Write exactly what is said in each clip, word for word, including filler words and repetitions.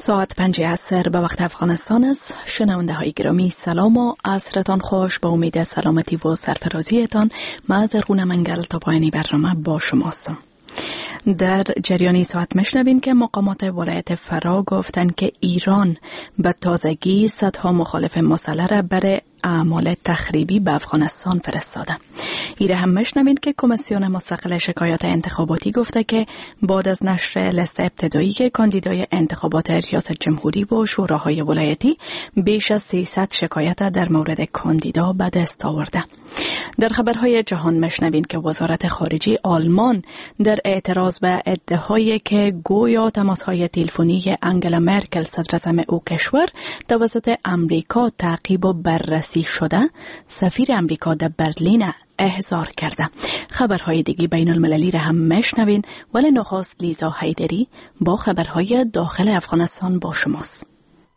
ساعت پنج عصر به وقت افغانستان است. شنونده های گرامی سلام و عصرتان خوش. با امید سلامتی و سرفرازیتان من زرغون منگل تا پایانی برنامه با شماستم. در جریانی ساعت مشنوین که مقامات ولایت فرا گفتند که ایران به تازگی صدها مخالف مسلح را برای اعمال تخریبی به افغانستان فرستاده. ایره هم مشنوین که کمیسیون مستقل شکایات انتخاباتی گفته که بعد از نشر لیست ابتدایی که کاندیدای انتخابات ریاست جمهوری و شوراهای ولایتی بیش از سیصد شکایت در مورد کاندیدا به دست آورده. در خبرهای جهان مشنوین که وزارت خارجه آلمان در اعتراض به ادعایی که گویا تماسهای تلفنی انگلا مرکل صدراعظم او کشور توسط امریکا تعقیب و بررسی شده، سفیر امریکا در برلین احضار کرده. خبرهای دیگه بین المللی را هم مشنوین، ولی نخست لیزا حیدری با خبرهای داخل افغانستان با شماست.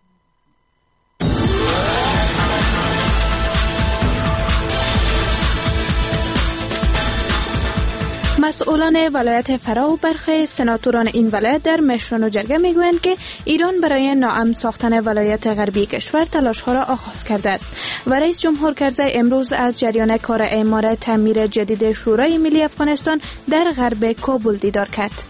مسئولان ولایت فرا و برخی سناتوران این ولایت در مشران و جرگه میگویند که ایران برای ناامن ساختن ولایت غربی کشور تلاش‌ها را آغاز کرده است و رئیس جمهور کرزی امروز از جریان کار اعمار تعمیر جدید شورای ملی افغانستان در غرب کابل دیدار کرد.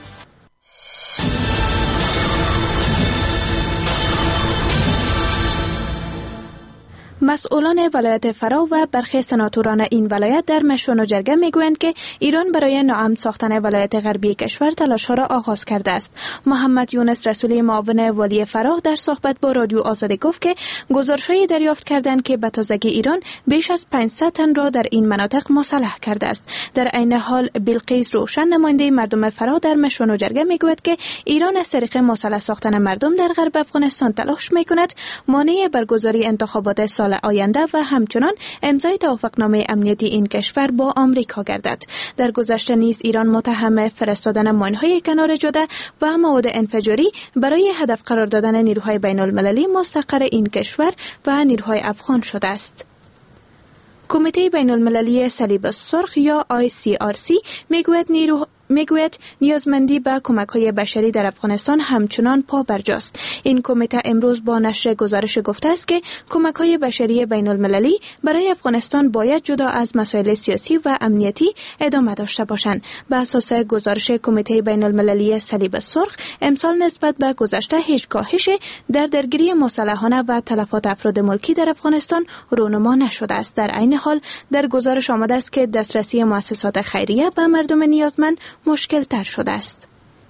مسئولان ولایت فرا و برخی سناتوران این ولایت در مشران و جرگه میگویند که ایران برای ناامن ساختن ولایت غربی کشور تلاش‌ها را آغاز کرده است. محمد یونس رسولی معاون والی فرا در صحبت با رادیو آزادی گفت که گزارش‌هایی دریافت کردند که به تازگی ایران بیش از پانصد تن را در این مناطق مسلح کرده است. در عین حال بلقیس روشن نماینده مردم فرا در مشران و جرگه میگوید که ایران از طریق مسلح ساختن مردم در غرب افغانستان تلاش میکند مانع برگزاری انتخابات سال آینده و همچنان امضای توافقنامه امنیتی این کشور با آمریکا گردد. در گذشته نیز ایران متهم فرستادن ماین‌های کنار جاده و مواد انفجاری برای هدف قرار دادن نیروهای بین المللی مستقر این کشور و نیروهای افغان شده است. کمیته بین المللی صلیب سرخ یا آی سی آر سی میگوید نیرو میگوید نیازمندی به کمک‌های بشری در افغانستان همچنان پابرجاست. این کمیته امروز با نشر گزارش گفته است که کمک‌های بشری بین‌المللی برای افغانستان باید جدا از مسائل سیاسی و امنیتی ادامه داشته باشند. به اساس گزارش کمیته بین‌المللی صلیب سرخ، امسال نسبت به گذشته هیچ کاهش در درگیری مسلحانه و تلفات افراد ملکی در افغانستان رونما نشده است. در عین حال در گزارش آمده است که دسترسی مؤسسات خیریه به مردم نیازمند مشکل تر شده است.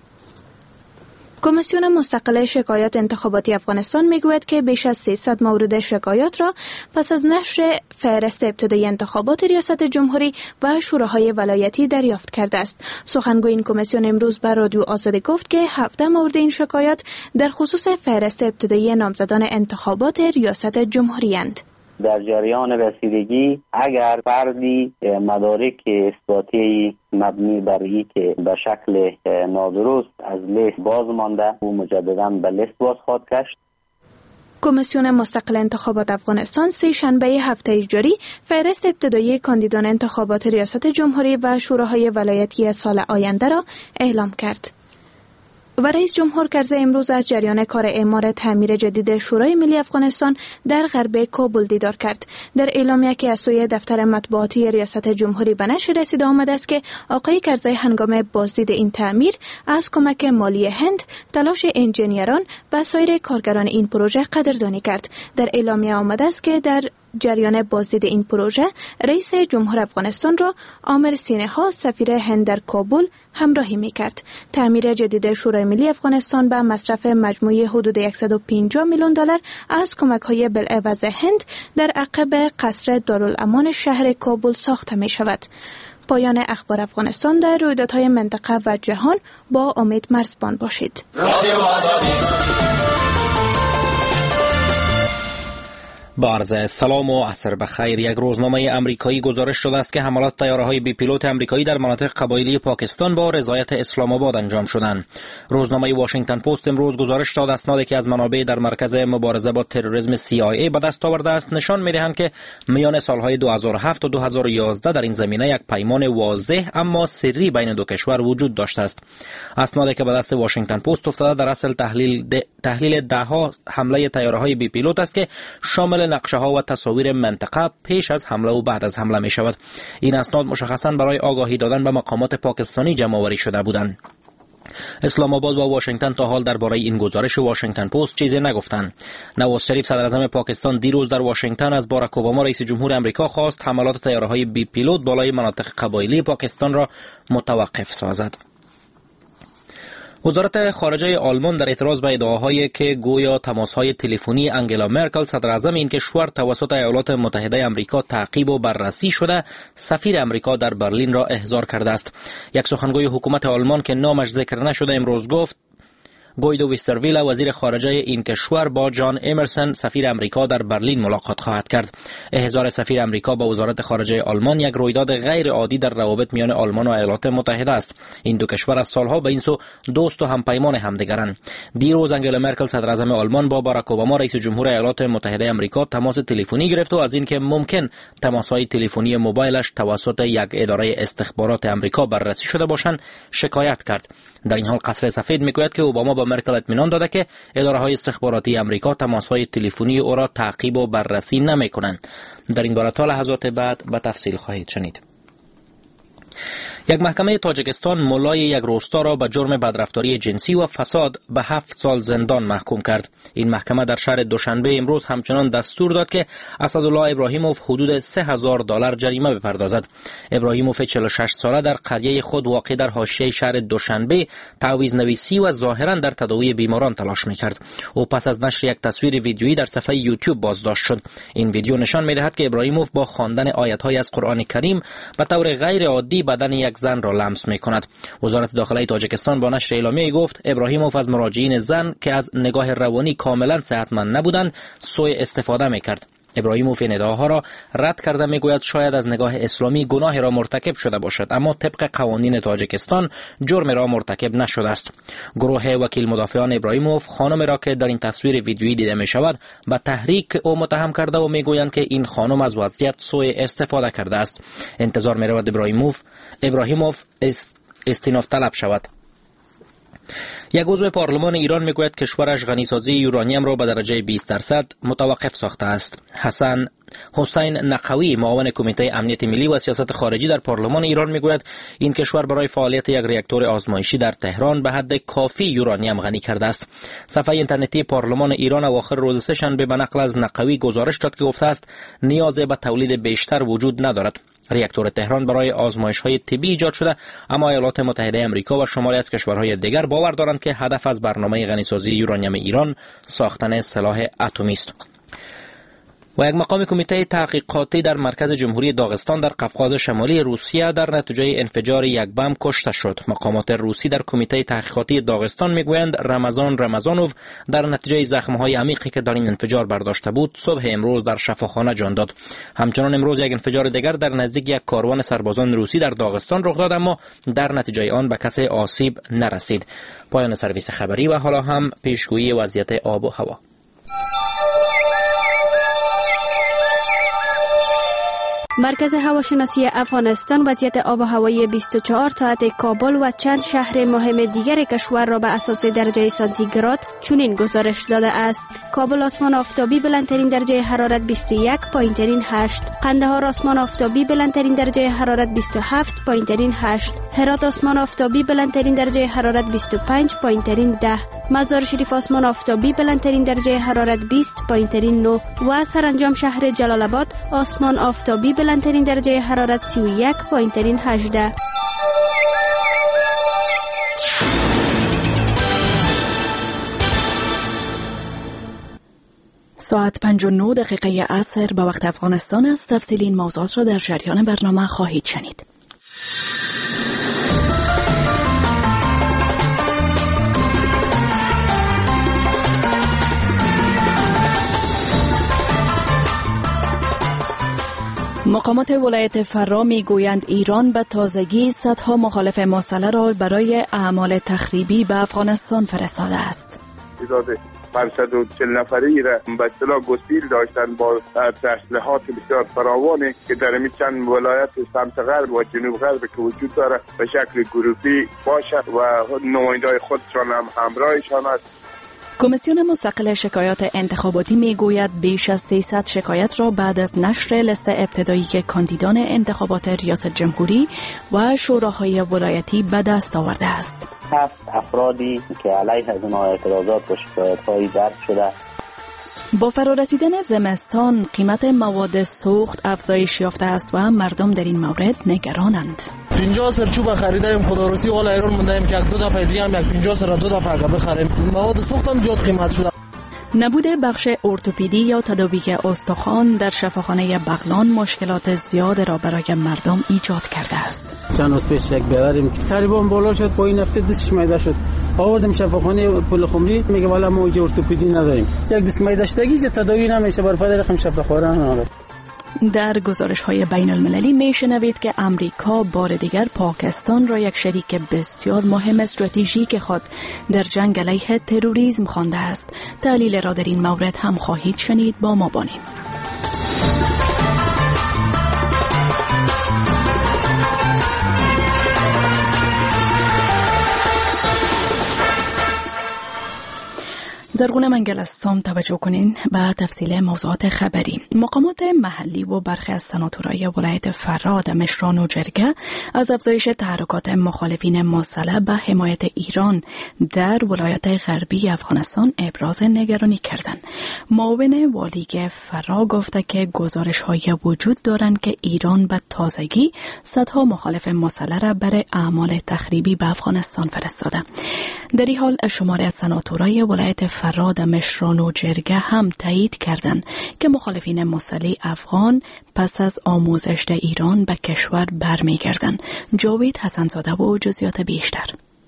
کمیسیون مستقل شکایات انتخاباتی افغانستان میگوید که بیش از سیصد مورد شکایات را پس از نشر فهرست ابتدایی انتخابات ریاست جمهوری و شوراهای ولایتی دریافت کرده است. سخنگوی این کمیسیون امروز به رادیو آزادی گفت که هفده مورد این شکایات در خصوص فهرست ابتدایی نامزدان انتخابات ریاست جمهوری اند. در جریان رسیدگی اگر فردی مدارک اثباتی مبنی بر این که به شکل نادرست از لیست باز مانده و مجددا به لیست باز خواهد گشت. کمیسیون مستقل انتخابات افغانستان سه شنبه هفته جاری فهرست ابتدایی کاندیدان انتخابات ریاست جمهوری و شوراهای ولایتی سال آینده را اعلام کرد. و رئیس جمهور کرزی امروز از جریان کار اعمار تعمیر جدید شورای ملی افغانستان در غرب کابل دیدار کرد. در اعلامیه که از سوی دفتر مطبوعاتی ریاست جمهوری به نشر رسیده آمده است که آقای کرزی هنگام بازدید این تعمیر از کمک مالی هند، تلاش انجینیران و سایر کارگران این پروژه قدردانی کرد. در اعلامیه آمده است که در جریان بازدید این پروژه رئیس جمهور افغانستان را عامر سینها سفیر هند در کابل همراهی می‌کرد. تعمیر جدید شورای ملی افغانستان به مصرف مجموعی حدود صد و پنجاه میلیون دلار از کمک‌های بالعوض هند در عقب قصر دارالامان شهر کابل ساخته می‌شود. پایان اخبار افغانستان در رویدادهای منطقه و جهان با امید مرزبان باشید. با عرض سلام و عصر بخیر. یک روزنامه امریکایی گزارش شده است که حملات طیاره‌های بی پیلوت امریکایی در مناطق قبایلی پاکستان با رضایت اسلام آباد انجام شدند. روزنامه واشنگتن پست امروز گزارش داد اسنادی که از منابع در مرکز مبارزه با تروریسم سی آی ای به دست آورده است نشان می‌دهند که میان سالهای دو هزار و هفت و دو هزار و یازده در این زمینه یک پیمان واضح اما سری بین دو کشور وجود داشته است. اسنادی که به دست واشنگتن پست افتاده در اصل تحلیل ده تحلیل ده‌ها حمله طیاره‌های بی پیلوت است که شامل نقشه‌ها و تصاویر منطقه پیش از حمله و بعد از حمله می‌شود. این اسناد مشخصاً برای آگاهی دادن به مقامات پاکستانی جمع‌آوری شده بودند. اسلام آباد و واشنگتن تا حال درباره این گزارش واشنگتن پست چیزی نگفتند. نواز شریف صدر اعظم پاکستان دیروز در واشنگتن از باراک اوباما رئیس جمهور آمریکا خواست حملات طیاره‌های بی پیلوت بالای مناطق قبایلی پاکستان را متوقف سازد. وزارت خارجه آلمان در اعتراض به ادعاهایی که گویا تماس‌های تلفنی انگلا مرکل صدر اعظم این کشور توسط ایالات متحده آمریکا تعقیب و بررسی شده، سفیر آمریکا در برلین را احضار کرده است. یک سخنگوی حکومت آلمان که نامش ذکر نشده امروز گفت گویدو ویسترویل وزیر خارجه این کشور با جان امرسن سفیر امریکا در برلین ملاقات خواهد کرد. احضار سفیر امریکا با وزارت خارجه آلمان یک رویداد غیر عادی در روابط میان آلمان و ایالات متحده است. این دو کشور از سالها به این سو دوست و همپیمان همدیگرند. دیروز انگلا مرکل صدر اعظم آلمان با باراک اوباما رئیس جمهور ایالات متحده آمریکا تماس تلفنی گرفت و از اینکه ممکن تماس‌های تلفنی موبایلش توسط یک اداره استخبارات آمریکا بررسی شده باشند شکایت کرد. در این حال قصر سفید میگوید که اوباما با مرکل اطمینان داده که اداره‌های استخباراتی آمریکا تماس‌های تلفنی او را تعقیب و بررسی نمی‌کنند. در این باره تا لحظات بعد به تفصیل خواهید شنید. یک محکمه تاجیکستان مولای یک روستا را به جرم بدرفتاری جنسی و فساد به هفت سال زندان محکوم کرد. این محکمه در شهر دوشنبه امروز همچنان دستور داد که اسدالله ابراهیموف حدود سه هزار دلار جریمه بپردازد. ابراهیموف چهل و شش ساله در قریه خود واقع در حاشیه شهر دوشنبه تعویض نویسی و ظاهرا در تداوی بیماران تلاش می‌کرد. او پس از نشر یک تصویر ویدیویی در صفحه یوتیوب بازداشت شد. این ویدیو نشان می‌دهد که ابراهیموف با خواندن آیات‌های از قرآن کریم به طور غیر عادی بدن یک زن را لمس می‌کند. وزارت داخلی تاجیکستان با نشر اعلامیه گفت ابراهیموف از مراجعین زن که از نگاه روانی کاملا صحتمند نبودند سوء استفاده می‌کرد. ابراهیموف این ادعاها را رد کرده میگوید شاید از نگاه اسلامی گناه را مرتکب شده باشد اما طبق قوانین تاجیکستان جرم را مرتکب نشده است. گروه وکیل مدافعان ابراهیموف خانم را که در این تصویر ویدیویی دیده می شود به تحریک او متهم کرده و میگویند که این خانم از وضعیت سوء استفاده کرده است. انتظار می رود ابراهیموف ابراهیموف استیناف طلب شود. یک عضو پارلمان ایران میگوید کشورش غنیسازی یورانیم را به درجه بیست درصد متوقف ساخته است. حسن حسین نقوی معاون کمیته امنیت ملی و سیاست خارجی در پارلمان ایران میگوید این کشور برای فعالیت یک راکتور آزمایشی در تهران به حد کافی یورانیم غنی کرده است. صفحه اینترنتی پارلمان ایران اواخر روز سه‌شنبه به نقل از نقوی گزارش داد که گفته است نیاز به تولید بیشتر وجود ندارد. راکتور تهران برای آزمایش‌های طبی ایجاد شده اما ایالات متحده آمریکا و شماری از کشورهای دیگر باور دارند که هدف از برنامه غنیسازی یورانیم ایران ساختن سلاح اتمی است. و یک مقام کمیته تحقیقاتی در مرکز جمهوری داغستان در قفقاز شمالی روسیه در نتیجه انفجار یک بم کشته شد. مقامات روسی در کمیته تحقیقاتی داغستان میگویند رمضان رمضانوف در نتیجه زخم‌های عمیقی که در این انفجار برداشته بود صبح امروز در شفاخانه جان داد. همچنان امروز یک انفجار دیگر در نزدیک یک کاروان سربازان روسی در داغستان رخ داد اما در نتیجه آن به کسی آسیب نرسید. پایان سرویس خبری و حالا هم پیشگویی وضعیت آب و هوا. مرکز هواشناسی افغانستان وضعیت آب و هوایی بیست و چهار ساعت کابل و چند شهر مهم دیگر کشور را به اساس درجه سانتیگراد چنین گزارش داده است. کابل آسمان آفتابی بلندترین درجه حرارت بیست و یک پایین هشت، قندهار آسمان آفتابی بلندترین درجه حرارت بیست و هفت پایین هشت، هرات آسمان آفتابی بلندترین درجه حرارت بیست و پنج پایین ده، مزار شریف آسمان آفتابی بلندترین درجه حرارت بیست پایین نه و سرانجام شهر جلال آباد آسمان آفتابی بلندترین درجه حرارت سی و یک پایین هجده. ساعت پنج و نه دقیقه عصر به وقت افغانستان است. تفصیل این موضوعات را در جریان برنامه خواهید شنید. مقامات ولایت فرا می گویند ایران به تازگی صدها مخالف مسلح را برای اعمال تخریبی به افغانستان فرستاده است. پانصد و چهل نفری را به اصطلاح گسیل داشتن با تسلیحات بسیار فراوانی که در این چند ولایت سمت غرب و جنوب غرب که وجود داره به شکل گروهی باشد و نماینده‌های خودشان هم همراهشان است. کمیسیون مستقل شکایات انتخاباتی می گوید بیش از سیصد شکایت را بعد از نشر لیست ابتدایی کاندیدان انتخابات ریاست جمهوری و شوراهای ولایتی به دست آورده است. هفت افرادی که علیه از اینها اعتراضات و شکایت‌هایی درج شده. با فرارسیدن زمستان قیمت مواد سوخت افزایش یافته است و مردم در این مورد نگرانند. پنجاه سرچوب خریدیم خداروسی والا ایران موندیم که یک دو دفعه دیگه هم یک پنجاه سر دو دفعه اگه بخریم مواد سوخت هم زیاد قیمت شده. نبود بخش ارتوپدی یا تداوی استخوان در شفاخانه بغلان مشکلات زیاد را برای مردم ایجاد کرده است. چند روز پیش یک بیاریم سری بام بالا شد، پایین هفته دستش میده شد. آوردیم شفاخانه پل خمری، میگه والا ما اینجا ارتوپدی نداریم. یک دست میده شدگی تداوی نمیشه، بر فدای رقم شفاخانه نداره. در گزارش‌های بین المللی میشنوید که امریکا بار دیگر پاکستان را یک شریک بسیار مهم استراتژیک خود در جنگ علیه تروریسم خوانده است. تحلیل را در این مورد هم خواهید شنید، با ما باشید. زرغون منگلستان توجه کنین به تفصیل موضوعات خبری. مقامات محلی و برخی از سناتورای ولایت فرا، مشران و جرگه از افزایش تحرکات مخالفین مسلح به حمایت ایران در ولایت غربی افغانستان ابراز نگرانی کردند. معاون والی فرا گفته که گزارش‌های وجود دارند که ایران به تازگی صدها مخالف مسلح را برای اعمال تخریبی به افغانستان فرستاده. در این حال شماره از سناتورای ولایت فرا فراد مشران و جرگه هم تایید کردند که مخالفین مسلح افغان پس از آموزش در ایران به کشور برمیگردند. جاوید حسنزاده و جزئیات بیشتر.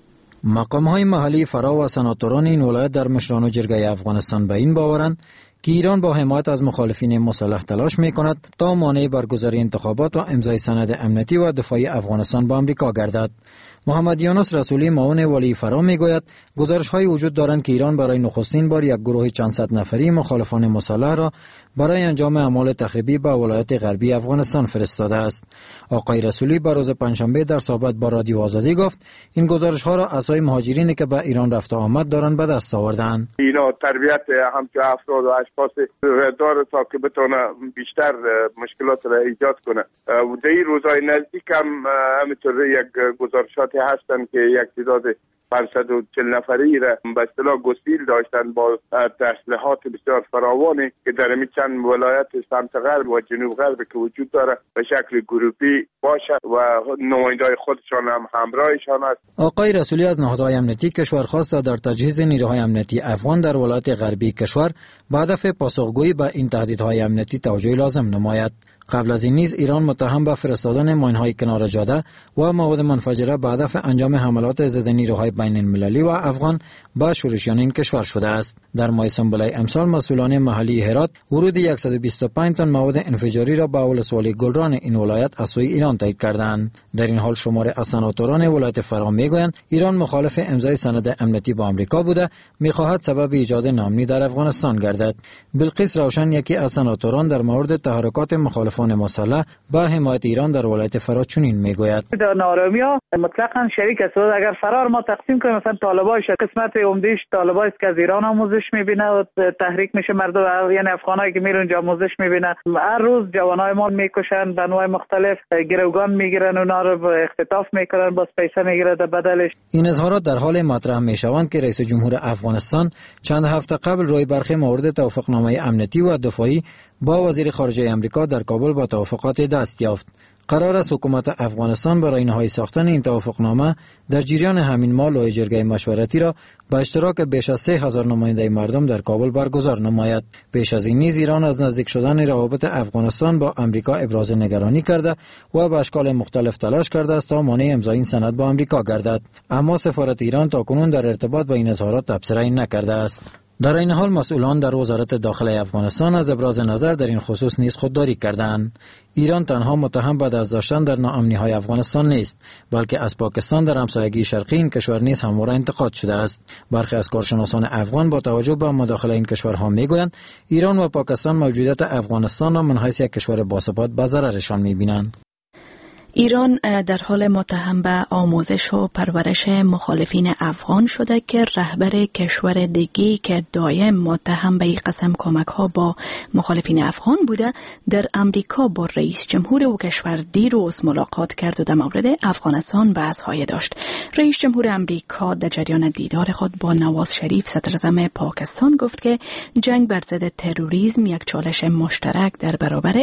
مقام‌های محلی فرا و سناتوران این ولایت در مشران و جرگه افغانستان به این باورند که ایران با حمایت از مخالفین مسلح تلاش می‌کند تا مانع برگزاری انتخابات و امضای سند امنیتی و دفاعی افغانستان با آمریکا گردد. محمد یونس رسولی معاون والی فرا میگوید گزارش‌های وجود دارند که ایران برای نخستین بار یک گروه چند صد نفری مخالفان مسلح را برای انجام اعمال تخریبی به ولایت غربی افغانستان فرستاده است. آقای رسولی بر روز پنجشنبه در صحبت با رادیو آزادی گفت این گزارش‌ها را اسای مهاجرینی که به ایران رفت و آمد دارند به دست آوردند. اینا تربیت همچون افراد و اشخاص داره تا که بتونه بیشتر مشکلات را ایجاد کنه. و در این روزهای نزدیک هم همینطور یک گزارشاتی هستند که یک تعداد پانصد و چهل نفری را به اصطلاح گسیل داشتن با تسلیحات بسیار فراوانی که در این چند ولایت سمت غرب و جنوب غرب که وجود داره به شکل گروهی باشد و نماینده‌های خودشان هم همراهشان است. آقای رسولی از نهادهای امنیتی کشور خواست در تجهیز نیروهای امنیتی افغان در ولایت غربی کشور به هدف پاسخگویی به این تهدیدهای امنیتی توجه لازم نماید. قبل از این نیز ایران متهم به فرستادن ماین‌های کنار جاده و مواد منفجره به هدف انجام حملات ضد نیروهای بین المللی و افغان به شورشیان این کشور شده است. در ماه سنبل امسال مسئولان محلی هرات ورود صد و بیست و پنج تن مواد انفجاری را به ولسوالی گلران این ولایت از سوی ایران تایید کردند. در این حال شماره از سناتوران ولایت فرا میگویند ایران مخالف امضای سند امنیتی با آمریکا بوده، میخواهد سبب ایجاد ناامنی در افغانستان گردد. بلقیس روشن یکی از سناتوران در مورد تحرکات مخالفان مسلح با حمایت ایران در ولایت فرا چنین میگوید: در نارامی‌ها مطلقاً شریک است. اگر فرار ما تقسیم کنیم مثلا طالبایش قسمت عمدهش طالبای است که از ایران آموزش میبینه و تحریک میشه مردم، یعنی افغانایی که میرن اونجا آموزش میبینه. هر روز جوانای ما میکشن، به انواع مختلف گروگان میگیرن، اونا رو اختطاف میکنن، باز پیسه میگیره در بدلش. این اظهارات در حال مطرح میشوند که رئیس جمهور افغانستان چند هفته قبل روی برخی موارد توافقنامه امنیتی و دفاعی با وزیر خارجه آمریکا در کابل با توافقات دست یافت. قرار است حکومت افغانستان برای نهایی ساختن این توافقنامه در جریان همین ماه لایحه جرگه مشورتی را با اشتراک بیش از سه هزار نماینده مردم در کابل برگزار نماید. پیش از این نیز ایران از نزدیک شدن روابط افغانستان با آمریکا ابراز نگرانی کرده و به اشکال مختلف تلاش کرده است تا مانع امضای این سند با آمریکا گردد، اما سفارت ایران تاکنون در ارتباط با این اظهارات تبصره‌ای نکرده است. در این حال مسئولان در وزارت داخلی افغانستان از ابراز نظر در این خصوص نیز خودداری کردند. ایران تنها متهم به دست داشتن در ناامنی‌های افغانستان نیست، بلکه از پاکستان در همسایگی شرقی این کشور نیز همواره انتقاد شده است. برخی از کارشناسان افغان با توجه به مداخله این کشورها میگویند ایران و پاکستان موجودیت افغانستان را من حیث یک کشور باثبات به ضررشان می‌بینند. ایران در حال متهم به آموزش و پرورش مخالفین افغان شده که رهبر کشور دیگی که دایم متهم به این قسم کمک ها با مخالفین افغان بوده در امریکا با رئیس جمهور او کشور دیروز ملاقات کرد و در مورد افغانستان بحث‌های داشت. رئیس جمهور امریکا در جریان دیدار خود با نواز شریف صدراعظم پاکستان گفت که جنگ بر ضد تروریسم یک چالش مشترک در برابر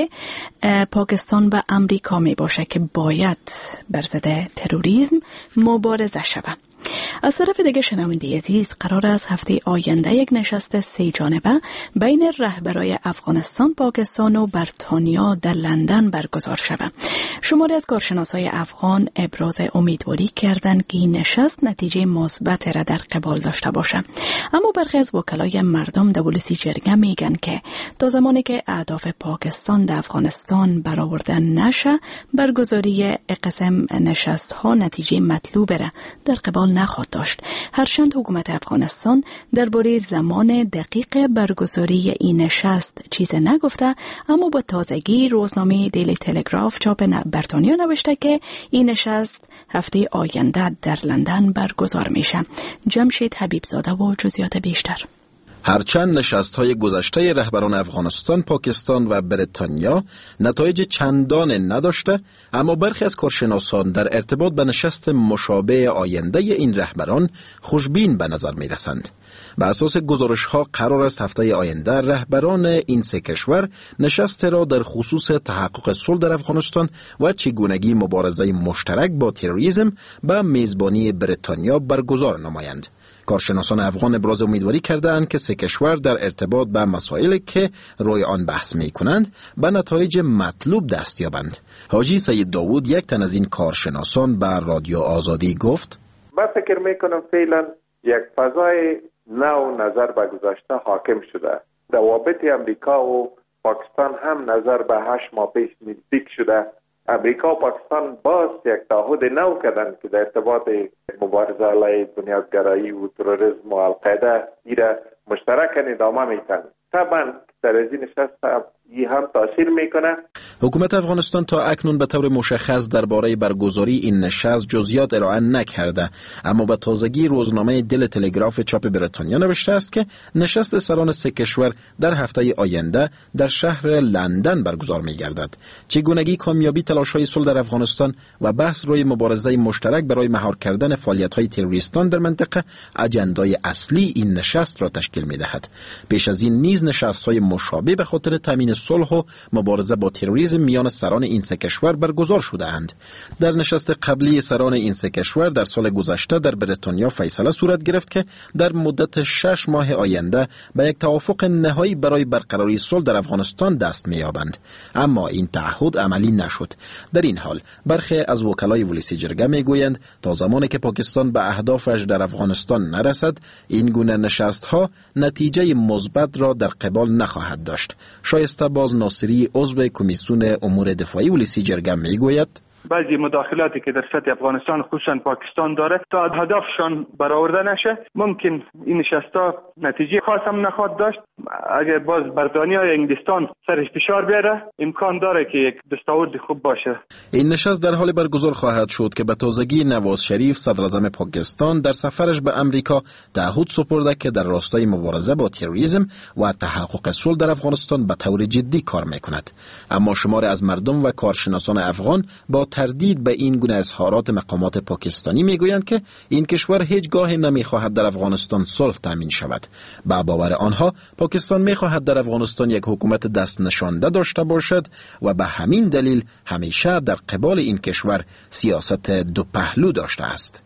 پاکستان و امریکا می باشه که باید بر ضد تروریسم مبارزه شود. از طرف دیگه شنونده عزیز، قرار است هفته آینده یک نشست سه جانبه بین رهبرای افغانستان، پاکستان و بریتانیا در لندن برگزار شود. شماری از کارشناسای افغان ابراز امیدواری کردند که این نشست نتیجه مثبت را در قبال داشته باشه. اما برخی از وکلای مردم در ولسی جرگه میگن که تا زمانی که اهداف پاکستان در افغانستان برآورده نشه، برگزاری قسم نشست ها نتیجه مطلوب را در قبال نخواهد داشت. هرچند حکومت افغانستان درباره زمان دقیق برگزاری این نشست چیز نگفته، اما با تازگی روزنامه دیلی تلگراف چاپ بریتانیا نوشته که این نشست هفته آینده در لندن برگزار میشه. جمشید حبیبزاده و جزئیات بیشتر. هرچند نشست‌های گذشته رهبران افغانستان، پاکستان و بریتانیا نتایج چندان نداشته، اما برخی از کارشناسان در ارتباط به نشست مشابه آینده این رهبران خوشبین به نظر می‌رسند. به اساس گزارش‌ها قرار است هفته آینده رهبران این سه کشور نشست را در خصوص تحقق صلح در افغانستان و چگونگی مبارزه مشترک با تروریسم به میزبانی بریتانیا برگزار نمایند. کارشناسان افغان ابراز امیدواری کردند که سه کشور در ارتباط به مسائلی که روی آن بحث می کنند به نتایج مطلوب دست یابند. حاجی سید داوود، یک تن از این کارشناسان، به رادیو آزادی گفت: من فکر می کنم فعلا یک فضای نو نظر به گذشته حاکم شده. روابط امریکا و پاکستان هم نظر به هشت ماه پیش نزدیک شده. امریکا و پاکستان باز یک تعهد نو کردند که در ارتباط مبارزه علیه بنیادگرایی و تروریسم و القاعده ایره مشترکاً ادامه میتن. طبعا در از این نشست هم تاثیر میکنه. حکومت افغانستان تا اکنون به طور مشخص درباره برگزاری این نشست جزئیات ارائه نکرده، اما به تازگی روزنامه دل تلگراف چاپ بریتانیا نوشته است که نشست سران سه کشور در هفته آینده در شهر لندن برگزار می‌گردد. چگونگی کامیابی تلاش‌های صلح در افغانستان و بحث روی مبارزه مشترک برای مهار کردن فعالیت‌های تروریستان در منطقه اجندای اصلی این نشست را تشکیل می‌دهد. پیش از این نیز نشست‌های مشابه به خاطر تامین صلح و مبارزه با تروریسم میان سران این سه کشور برگزار شده اند. در نشست قبلی سران این سه کشور در سال گذشته در بریتانیا فیصله صورت گرفت که در مدت شش ماه آینده به یک توافق نهایی برای برقراری صلح در افغانستان دست می‌یابند، اما این تعهد عملی نشد. در این حال برخی از وکلای ولسی جرگه میگویند تا زمانی که پاکستان به اهدافش در افغانستان نرسد، این گونه نشست‌ها نتیجه مثبت را در قبال نخواهد داشت. شایسته باز ناصری، عضو کمیسیون امور دفاعی ولسی جرگه میگوید: بعضی مداخلاتی که در سطح افغانستان خصوصا پاکستان داره تا هدفشان برآورده نشه، ممکن این نشستا نتیجه خاص هم نخواهد داشت. اگر باز بریتانیا یا انگلستان سرش فشار بیاره، امکان داره که یک دستاورد خوب باشه. این نشست در حال برگزار خواهد شد که به تازگی نواز شریف صدراعظم پاکستان در سفرش به امریکا تعهد سپرده که در راستای مبارزه با تروریسم و تحقق صلح در افغانستان به طور جدی کار میکند. اما شماری از مردم و کارشناسان افغان با تردید به این گونه اظهارات مقامات پاکستانی میگویند که این کشور هیچگاه نمیخواهد در افغانستان صلح تامین شود. با باور آنها پاکستان میخواهد در افغانستان یک حکومت دست نشانده داشته باشد و به همین دلیل همیشه در قبال این کشور سیاست دو پهلو داشته است.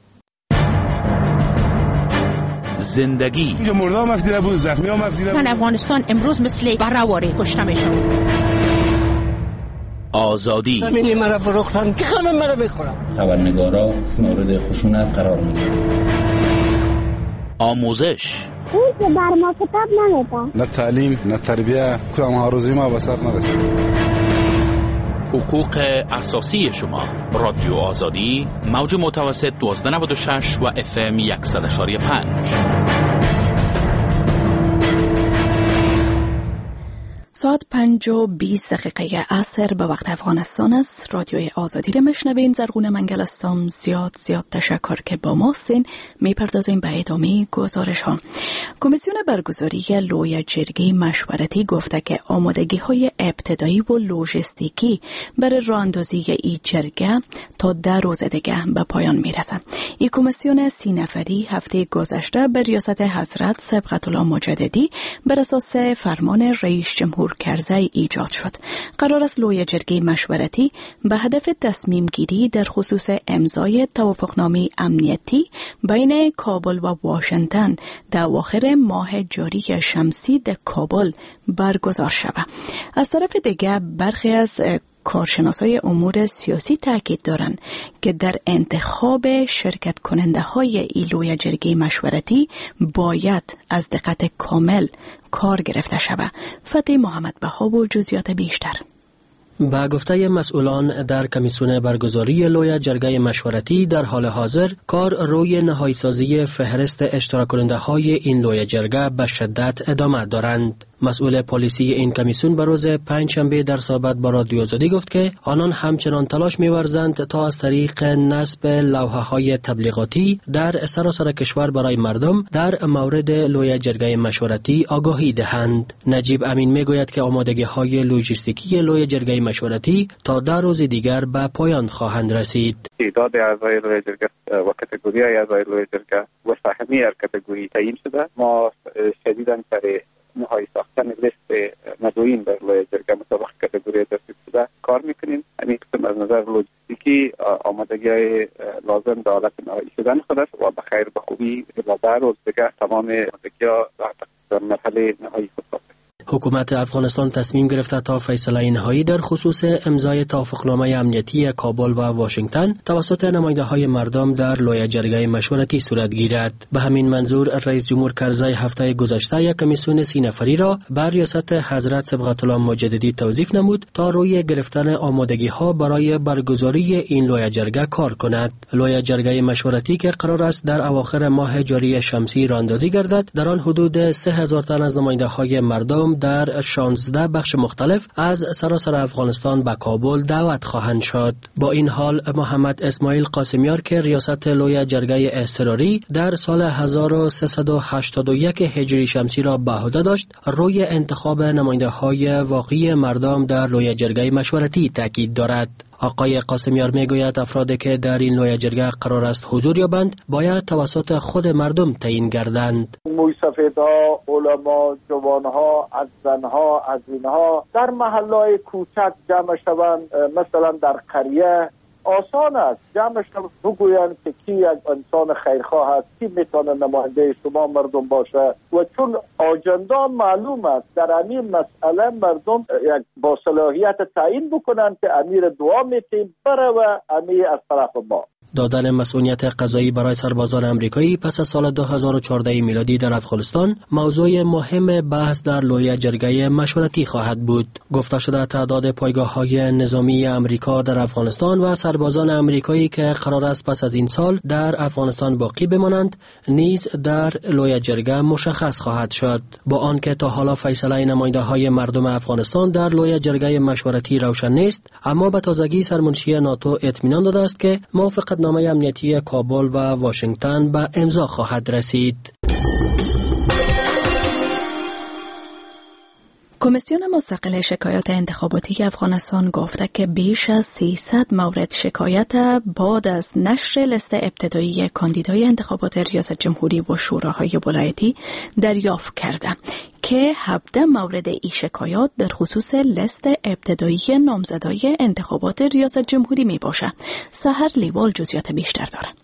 زندگی مردم افدیده بود، زخمی هم افدیده بود. زن افغانستان امروز مثل برهواری کشته میشن. آزادی زمینی مرا فروختن که همه مرا میخورم. خبرنگارا مورد خشونت قرار میگیرند. آموزش اون که بر ما کتاب نمیده. نه تعلیم نه تربیه، کدام هاروزی ما به سر نرسید. حقوق اساسی شما. رادیو آزادی، موج متوسط دوازده نود و شش و اف ام صد و یک و پنج. ساعت پنج و بیست دقیقه عصر به وقت افغانستان است. رادیوی آزادی رو مشنوین. زرغون منگل هستم. زیاد زیاد تشکر که با ما هستین. میپردازیم به ادامه گزارش ها. کمیسیون برگزاری لوی جرگه مشورتی گفته که آمادگی های ابتدایی و لوجستیکی برای راه اندازی این جرگه تا ده روز دیگه به پایان میرسه. این کمیسیون سی نفری هفته گذشته به ریاست حضرت صبغت‌الله مجددی بر اساس فرمان رئیس جمهور کرزی ایجاد شد. قرار است لوی جرگه مشورتی به هدف تصمیم گیری در خصوص امضای توافقنامه امنیتی بین کابل و واشنگتن در اواخر ماه جاری شمسی در کابل برگزار شود. از طرف دیگر برخی از کارشناسای امور سیاسی تاکید دارند که در انتخاب شرکت کننده های این لوی جرگه مشورتی باید از دقت کامل کار گرفته شود. فتح محمد بها و جزئیات بیشتر. با گفته مسئولان در کمیسیون برگزاری لوی جرگه مشورتی در حال حاضر کار روی نهایی سازی فهرست اشتراک کننده های این لوی جرگه به شدت ادامه دارند. مسئول پلیسی این کمیسیون به روز پنجشنبه در صحبت با رادیو آزادی گفت که آنان همچنان تلاش می‌ورزند تا از طریق نصب لوحه‌های تبلیغاتی در سراسر کشور برای مردم در مورد لوی جرگه مشورتی آگاهی دهند. نجیب امین میگوید که آمادگی‌های لوجستیکی لوی جرگه مشورتی تا ده روز دیگر به پایان خواهند رسید. تعداد اعضای لوی جرگه و کاتگوری اعضای لوی جرگه و سهمی هر کاتگوری تعیین شده. ما شدیداً سر نهایی ساختن لیست مدعوین در لوی جرگه مطابق کاتگوری ترتیب شده کار میکنیم. همین قسم از نظر لوجستیکی آمادگی لازم به حالت نهایی شدن خود است و بخیر به خوبی و در روز دیگه تمام آمادگی ها در مرحله نهایی خود است. حکومت افغانستان تصمیم گرفته تا فیصله نهایی در خصوص امضای توافقنامه امنیتی کابل و واشنگتن توسط نماینده های مردم در لوی جرگه مشورتی صورت گیرد. به همین منظور رئیس جمهور کرزی هفته گذشته یک کمیسیون سی نفری را بر ریاست حضرت صبغت‌الله مجددی توظیف نمود تا روی گرفتن آمادگی ها برای برگزاری این لوی جرگه کار کند. لوی جرگه مشورتی که قرار است در اواخر ماه جاری شمسی راندازی گردد، در آن حدود سه هزار تن از نماینده های مردم در شانزده بخش مختلف از سراسر افغانستان به کابل دعوت خواهند شد. با این حال محمد اسماعیل قاسمیار که ریاست لوی جرگه اضطراری در سال هزار و سیصد و هشتاد و یک هجری شمسی را به عهده داشت، روی انتخاب نماینده های واقعی مردم در لوی جرگه مشورتی تاکید دارد. آقای قاسمیار میگوید افرادی که در این لوی جرگه قرار است حضور یابند باید توسط خود مردم تعیین گردند. موی سفیدها، علما، جوانها، از زنها، از اینها در محلهای کوچک جمع شوند. مثلا در قریه آسان است جمع شوند بگویند که کی یک انسان خیرخواه است، کی میتونه نماینده شما مردم باشه و چون آجندا معلوم است در امیر مسئله مردم یک با صلاحیت تعیین بکنند که امیر دعا میتیم بره و امیر از طرف ما. دادن مسئولیت قضایی برای سربازان امریکایی پس از سال دو هزار و چهارده میلادی در افغانستان موضوع مهم بحث در لوی جرگه مشورتی خواهد بود. گفته شده تعداد پایگاه‌های نظامی امریکا در افغانستان و سربازان امریکایی که قرار است پس از این سال در افغانستان باقی بمانند نیز در لوی جرگه مشخص خواهد شد. با آنکه تا حالا فیصله نماینده‌های مردم افغانستان در لوی جرگه مشورتی روشن نیست، اما به تازگی سرمنشی ناتو اطمینان داده است که موافقت نامه امنیتی کابل و واشنگتن به امضا خواهد رسید. کمیسیون مستقل شکایات انتخاباتی افغانستان گفته که بیش از سیصد مورد شکایت بعد از نشر لیست ابتدایی کاندیدای انتخابات ریاست جمهوری و شوراهای ولایتی دریافت کرده که هفده مورد این شکایات در خصوص لیست ابتدایی نامزدای انتخابات ریاست جمهوری می باشه. سحر لیوال جزئیات بیشتر داره.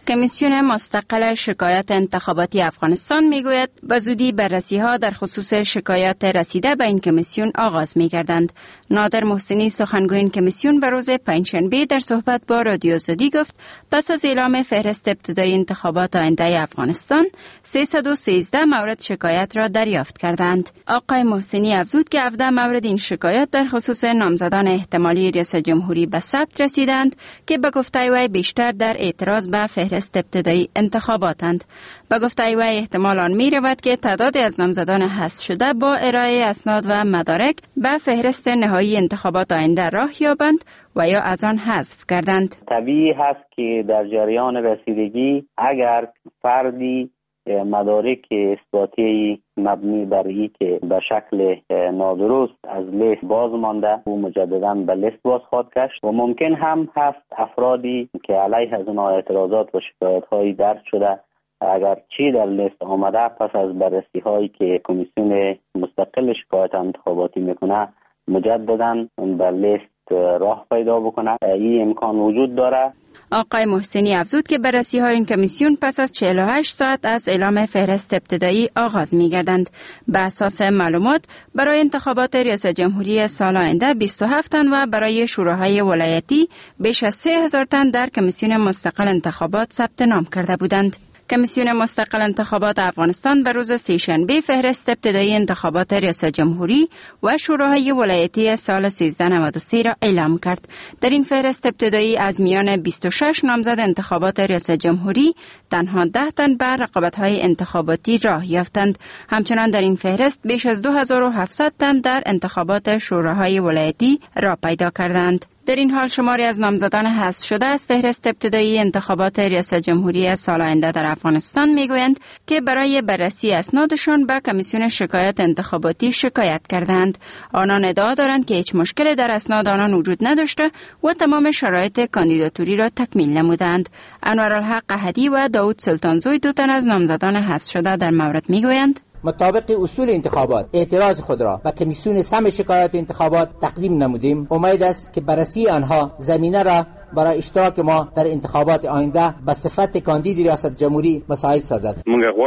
کمیسیون مستقل شکایات انتخاباتی افغانستان میگوید به زودی بررسی‌ها در خصوص شکایات رسیده به این کمیسیون آغاز می‌گردند. نادر محسنی سخنگوی این کمیسیون به روز پنجشنبه در صحبت با رادیو آزادی گفت پس از اعلام فهرست ابتدایی انتخابات آینده افغانستان سیصد و سیزده مورد شکایت را دریافت کردند. آقای محسنی افزود که هفده مورد این شکایات در خصوص نامزدان احتمالی ریاست جمهوری به ثبت رسیدند که به گفته وی بیشتر در اعتراض به فهرست ابتدایی انتخاباتند. به گفته وی احتمال آن می رود که تعدادی از نامزدان حذف شده با ارائه اسناد و مدارک به فهرست نهایی انتخابات آینده راه یابند و یا از آن حذف کردند. طبیعی هست که در جریان رسیدگی اگر فردی مدارک اثباتی مبنی بر این که به شکل نادرست از لیست باز مانده و مجددا به لیست باز خواهد گشت و ممکن هم هست افرادی که علیه از اون اعتراضات و شکایت هایی درج شده اگر چی در لیست آمده پس از بررسی هایی که کمیسیون مستقل شکایت انتخاباتی میکنه مجددا به لیست راه پیدا بکنه. این امکان وجود داره. آقای محسنی افزود که بررسی های این کمیسیون پس از چهل و هشت ساعت از اعلام فهرست ابتدایی آغاز می گردند. به اساس معلومات برای انتخابات ریاست جمهوری سال آینده بیست و هفت تن و برای شوراهای ولایتی بیش از سه هزار تن در کمیسیون مستقل انتخابات ثبت نام کرده بودند. کمیسیون مستقل انتخابات افغانستان به روز سه‌شنبه فهرست ابتدایی انتخابات ریاست جمهوری و شوراهای ولایتی سال سیزده نود و سه را اعلام کرد. در این فهرست ابتدایی از میان بیست و شش نامزد انتخابات ریاست جمهوری تنها ده تن به رقابت‌های انتخاباتی راه یافتند. همچنان در این فهرست بیش از دو هزار و هفتصد تن در انتخابات شوراهای ولایتی راه پیدا کردند. در این حال شماری از نامزدان حذف شده از فهرست ابتدایی انتخابات ریاست جمهوری سال آینده در افغانستان میگویند که برای بررسی اسنادشان به کمیسیون شکایات انتخاباتی شکایت کردند. آنان ادعا دارند که هیچ مشکلی در اسناد آنان وجود نداشته و تمام شرایط کاندیداتوری را تکمیل نمودند. انورالحق احدی و داود سلطانزوی دو تن از نامزدان حذف شده در مورد میگویند مطابق اصول انتخابات اعتراض خود را به کمیسیون سم شکایات انتخابات تقدیم نمودیم. امید است که بررسی آنها زمینه را برای اشتراک ما در انتخابات آینده به صفت کاندید ریاست جمهوری مساعد سازد.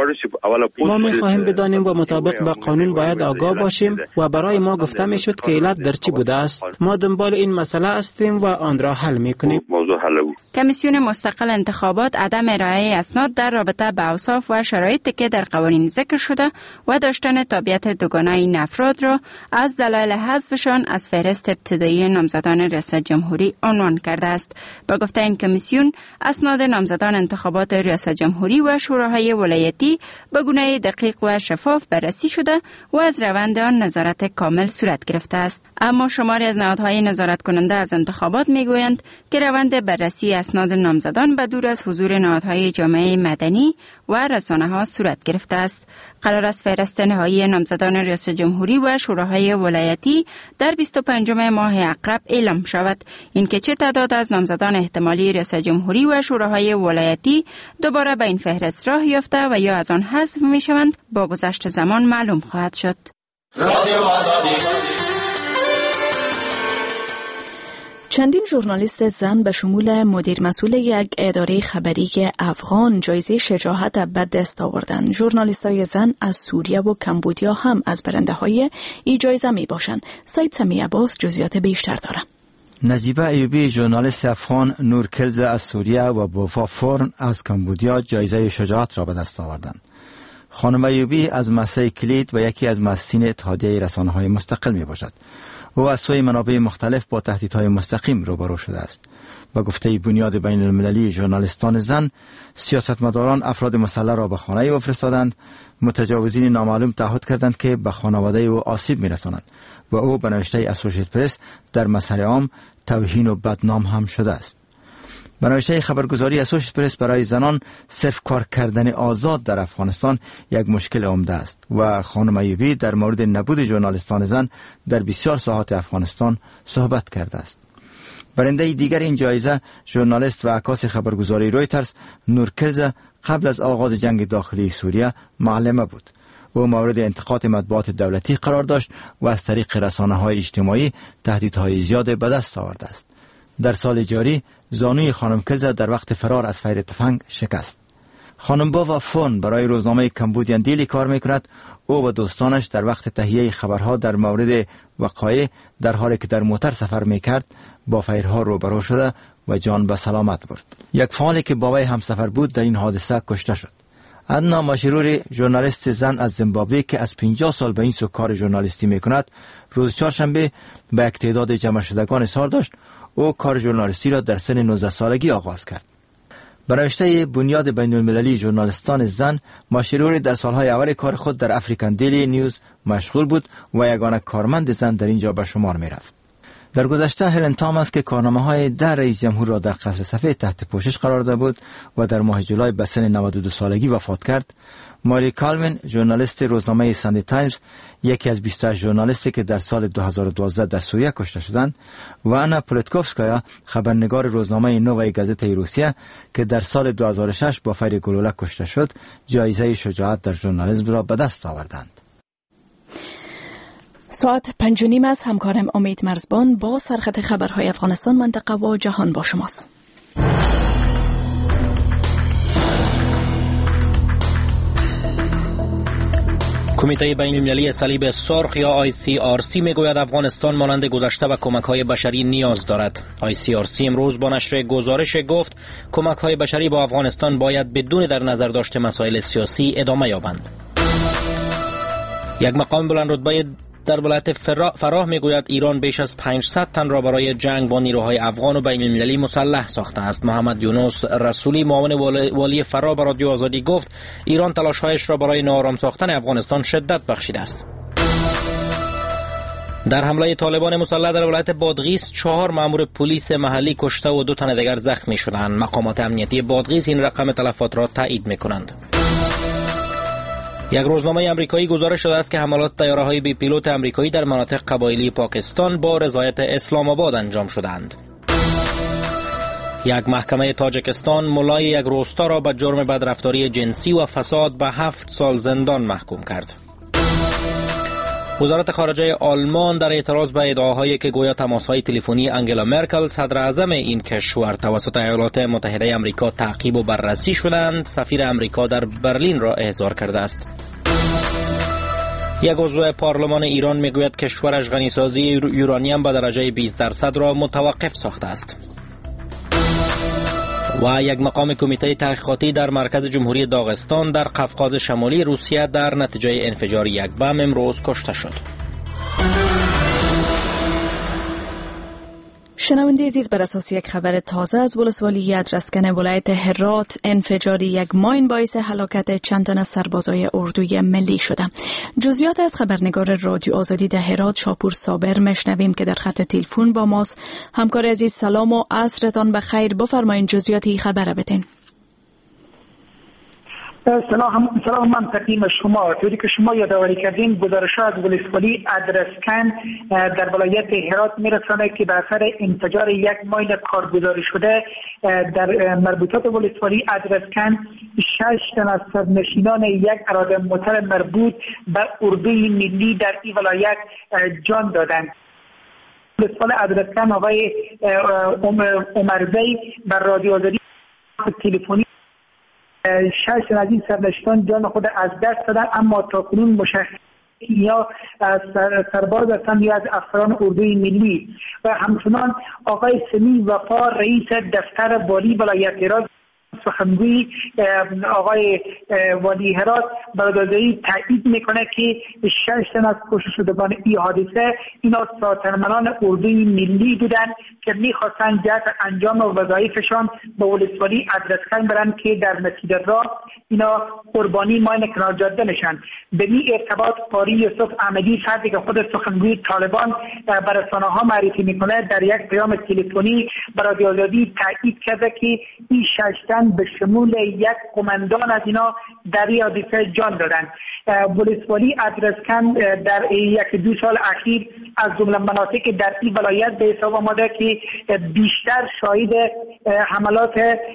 ما می‌خواهیم بدانیم و مطابق با قانون باید آگاه باشیم و برای ما گفته می‌شد که علت در چی بوده است. ما دنبال این مسئله هستیم و آن را حل می‌کنیم. کمیسیون مستقل انتخابات عدم ارائه اسناد در رابطه با اوصاف و شرایطی که در قوانین ذکر شده و داشتن تابعیت دوگانه این افراد را از دلایل حذفشان از فهرست ابتدایی نامزدان ریاست جمهوری عنوان کرده است. با گفته این کمیسیون اسناد نامزدان انتخابات ریاست جمهوری و شوراهای ولایتی به گونه دقیق و شفاف بررسی شده و از روند آن نظارت کامل صورت گرفته است. اما شماری از نهادهای نظارت کننده از انتخابات میگویند که روند بررسی اسناد نامزدان به دور از حضور نهادهای جامعه مدنی و رسانه‌ها صورت گرفته است. قرار است فهرست نهایی نامزدان ریاست جمهوری و شوراهای ولایتی در بیست و پنجم ماه اقرب اعلام شود. اینکه چه تعداد از نامزدان احتمالی ریاست جمهوری و شوراهای ولایتی دوباره به این فهرست راه یافته و یا از آن حذف می‌شوند با گذشت زمان معلوم خواهد شد. چندین ژورنالیست زن به شمول مدیر مسئول یک اداره خبری افغان جایزه شجاعت به دست آوردند. ژورنالیستای زن از سوریه و کمبودیا هم از برنده های این جایزه می باشند. سید سمی عباس جزئیات بیشتر دارد. نجیبه ایوبی ژورنالیست افغان، نور کلز از سوریه و بوفا فورن از کمبودیا جایزه شجاعت را به دست آوردند. خانم ایوبی از مسئله کلید و یکی از مؤسسین اتحادیه رسانه‌های مستقل می باشد. او از سوی منابع مختلف با تهدیدهای مستقیم روبرو شده است. با گفته بنیاد بین المللی ژورنالیستان زن، سیاستمداران افراد مسلح را به خانه او فرستادند، متجاوزین نامعلوم تعهد کردند که به خانواده او آسیب می‌رسانند و او به نوشته اسوسییت پرس در مسئله عام توهین و بدنام هم شده است. به نوشته خبرگزاری اسوسییت پرس برای زنان صرف کار کردن آزاد در افغانستان یک مشکل عمده است و خانم ایوبی در مورد نبود ژورنالیستان زن در بسیار ساحات افغانستان صحبت کرده است. برنده دیگر این جایزه ژورنالیست و عکاس خبرگزاری رویترز نور کلز قبل از آغاز جنگ داخلی سوریه معلمه بود. او مورد انتقاد مطبوعات دولتی قرار داشت و از طریق رسانه‌های اجتماعی تهدیدهای زیاد به دست آورده است. در سال جاری زانوی خانم کلزه در وقت فرار از فیر تفنگ شکست. خانم باوا فون برای روزنامه کمبودیان دیلی کار میکند. او و دوستانش در وقت تهیه خبرها در مورد وقایع در حالی که در موتر سفر میکرد با فیرها روبرو شده و جان به سلامت برد. یک فعالی که با وی همسفر بود در این حادثه کشته شد. ادنا ماشروری، ژورنالیست زن از زیمبابوه که از پنجاه سال به این سو کار ژورنالیستی میکند، روز چهارشنبه به یک تعداد جمع شدگان اظهار داشت او کار ژورنالیستی را در سن نوزده سالگی آغاز کرد. برنامه بنیاد بین المللی ژورنالیستان زن، ماشروری در سالهای اول کار خود در افریکن دیلی نیوز مشغول بود و یگانه کارمند زن در اینجا به شمار می رفت. در گذشته هلن تاماس که کارنامه های در رئیس جمهور را در قصر سفید تحت پوشش قرار داده بود و در ماه جولای به سن نود و دو سالگی وفات کرد. ماری کالوین، ژورنالیست روزنامه ساندی تایمز، یکی از بیست و هشت ژورنالیستی که در سال دو هزار و دوازده در سوریه کشته شدند، و آنا پولتکوفسکایا، خبرنگار روزنامه نووای گازتای روسیه که در سال دو هزار و شش با فیر گلوله کشته شد، جایزه شجاعت در ژورنالیسم را به دست آوردند. ساعت پنج و نیم از همکارم امید مرزبان با سرخط خبرهای افغانستان، منطقه و جهان با شماست. کمیته بین المللی صلیب سرخ یا آی سی آر سی میگوید افغانستان مانند گذشته و کمک‌های بشری نیاز دارد. آی سی آر سی امروز با نشر گزارش گفت کمک‌های بشری با افغانستان باید بدون در نظر داشته مسائل سیاسی ادامه یابند. یک مقام بلند رتبه در ولایت فراه میگوید ایران بیش از پانصد تن را برای جنگ با نیروهای افغان و بین المللی مسلح ساخته است. محمد یونس رسولی، معاون والی فراه، به رادیو آزادی گفت ایران تلاش‌هایش را برای ناآرام ساختن افغانستان شدت بخشیده است. در حمله طالبان مسلح در ولایت بادغیس چهار مأمور پلیس محلی کشته و دو تن دیگر زخمی شدند. مقامات امنیتی بادغیس این رقم تلفات را تایید می‌کنند. یک روزنامه آمریکایی گزارش داده است که حملات طیاره‌های بی پیلوت آمریکایی در مناطق قبایلی پاکستان با رضایت اسلام آباد انجام شدند. یک محکمه تاجیکستان مولای یک روستا را به جرم بدرفتاری جنسی و فساد به هفت سال زندان محکوم کرد. وزارت خارجه آلمان در اعتراض به ادعاهایی که گویا تماس‌های تلفنی انگلا مرکل صدر اعظم این کشور توسط ایالات متحده آمریکا تعقیب و بررسی شدند، سفیر آمریکا در برلین را احضار کرده است. یک عضو پارلمان ایران میگوید کشورش غنیسازی یورانیم به درجه بیست درصد را متوقف ساخته است. و یک مقام کمیته تحقیقاتی در مرکز جمهوری داغستان در قفقاز شمالی روسیه در نتیجه انفجار یک بم امروز کشته شد. شنونده عزیز، بر اساس یک خبر تازه از ولسوالی ادرسکن ولایت هرات، انفجار یک ماین باعث هلاکت چند تن از سربازای اردوی ملی شده. جزئیات از خبرنگار رادیو آزادی در هرات شاپور صابر میشنویم که در خط تلفن با ماست. همکار عزیز سلام و عصرتان بخیر، بفرمایید جزئیات این خبر بدین. سلام سلام من تقدیم شما. طوری که شما یادآوری کردین، گزارش از ولسوالی ادرسکن در ولایت هرات میرسانه که به اثر انفجار یک ماین کارگزاری شده در مربوطات ولسوالی ادرسکن شش تن از سرنشینان یک اراده موتر مربوط به اردوی ملی در این ولایت جان دادند. ولسوالی ادرسکن آقای عمرزی بر رادیو آزادی تلفنی شش از این سرنشینان جان خود از دست دادن، اما تاکنون مشخص یا سرباز هستند یا از افسران اردوی ملی. و همچنان آقای سمی وفا رئیس دفتر والی ولایت هرات سخنگوی آقای والی هرات برادرزایی تایید میکنه که شش تن از کشته شدگان این حادثه اینا ساترمنان اردوی ملی بودن که میخواستن جهت انجام وظایفشان به ولسوالی ادرسکن برن که در مسیر راه اینا قربانی ماین کنار جاده نشن. به این ارتباط قاری یوسف احمدی، فردی که خود سخنگوی طالبان به رسانه‌ها معرفی میکنه، در یک پیام تلفنی به رادیو آزادی تایید کرده که این شش تن به شمول یک قماندان از اینا در این حادثه جان دادن. ولسوالی ادرسکن در یک دو سال اخیر از جمله مناطقی در این ولایت به حساب آمده که بیشتر شاهد حملات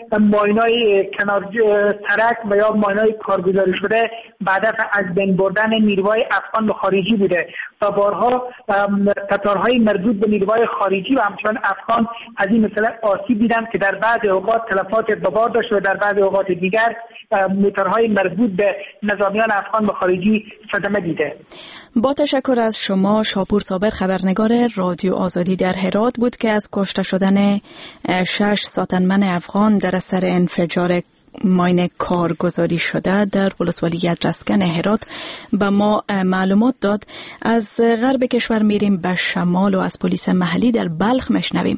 ماینای کنار سرک و یا ماینای کارگزاری شده به هدف از بین بردن نیروهای افغان به خارجی بوده و بارها تتارهای مربوط به نیروهای خارجی و همچنان افغان از این مسئله آسیب دیدند که در بعض اوقات تلفات به بار داشت و در بعض اوقات دیگر موتورهای مربوط به نظامیان افغان به خارجی صدمه دیده. با تشکر از شما. شاپور صابر، خبرنگار رادیو آزادی در هرات بود که از کشته شدن شش ساتنمن افغان در اثر انفجار ماین کارگزاری شده در ولسوالی ادرسکن هرات به ما معلومات داد. از غرب کشور میریم به شمال و از پلیس محلی در بلخ مشنویم.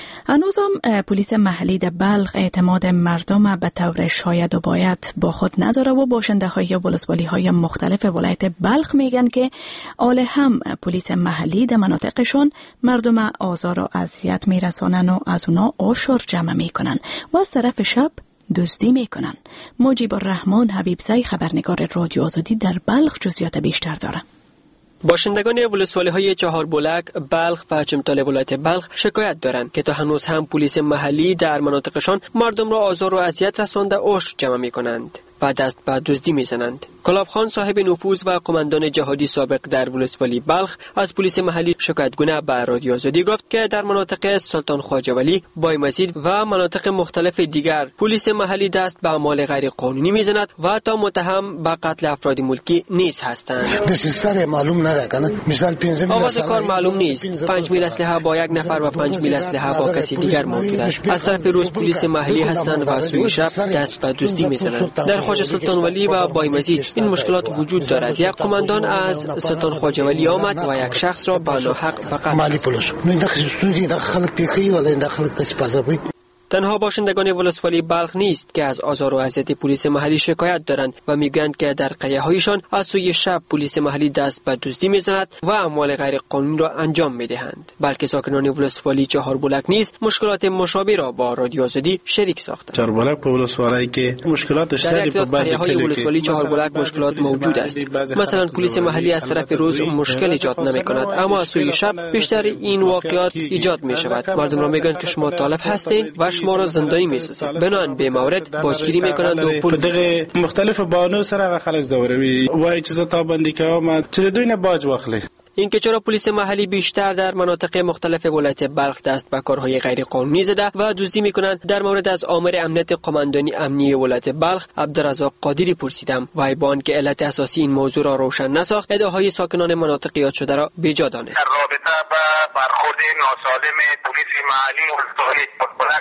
هنوزم پلیس محلی در بلخ اعتماد مردم به طور شاید و باید با خود نداره و باشنده های ولسوالی های مختلف ولایت بلخ میگن که آل هم پلیس محلی در مناطقشون مردم آزار و اذیت میرسانن و از اونا آشور جمع میکنن و از طرف شب دزدی میکنن. مجیب الرحمن حبیبزی، خبرنگار رادیو آزادی در بلخ، جزئیات بیشتر داره. باشندگان ولسوالی‌های چهاربلک، بلخ و چمتال ولایت بلخ شکایت دارند که تا هنوز هم پلیس محلی در مناطقشان مردم را آزار و اذیت رسانده عشر جمع می‌کنند و دست به دزدی می‌زنند. کلاب خان، صاحب نفوذ و قماندان جهادی سابق در ولسوالی بلخ، از پلیس محلی شکایتگونه به رادیو آزادی گفت که در مناطق سلطان خواجه ولی، بایمزید و مناطق مختلف دیگر پلیس محلی دست به اعمال غیر قانونی می‌زند و تا متهم به قتل افراد ملکی نیز هستند. دستور معلوم نداره کنه. مثال پنج میل آغاز کار معلوم نیست. پنج میل اسلحه با یک نفر و پنج میل اسلحه با کسی دیگر موجود است. از طرف روز پلیس محلی هستند و سوی شب دست به دزدی می‌زنند. در خواجه سلطان ولی و بایمزید این مشکلات وجود دارد. یک قماندان از سلطان خواجه ولی آمد و یک شخص را به ناحق فقط مالی پولش نه داخل استودی داخل پیخی ولی داخل کسی پاسابی. تنها باشندگان ولسوالی بلخ نیست که از آزار و اذیت پلیس محلی شکایت دارند و میگویند که در قریه‌هایشان از سوی شب پلیس محلی دست به دزدی میزند و اموال غیر قانونی را انجام میدهند. بلکه ساکنان ولسوالی چهاربلک نیز مشکلات مشابه را با رادیو آزادی شریک ساختند. چهاربلک ولسوالی که مشکلات شدید در بعضی ولسوالی چهاربلک مشکلات موجود است. مثلا پلیس محلی از طرف روز مشکل ایجاد نمی‌کند، اما از سوی شب بیشتر این واقعات ایجاد می‌شود. مردم را میگویند که شما طالب هستید و شما را زندانی می‌سازند. بنان به مورد باجگیری می‌کنند و پول دغه مختلف بانو سره خلک زوروي وای چیز تا بندی که آمد چه دوینه باج واخلی. اینکه چرا پلیس محلی بیشتر در مناطق مختلف ولایت بلخ دست به کارهای غیر قانونی زده و دزدی میکنند، در مورد از آمر امنیت قماندانی امنیه ولایت بلخ عبدالرزاق قادری پرسیدم و با آنکه علت اساسی این موضوع را روشن نساخت، ادعاهای ساکنان مناطق یاد شده را بیجا دانست. در رابطه با برخورد ناسالم پلیس محلی ولایت بلخ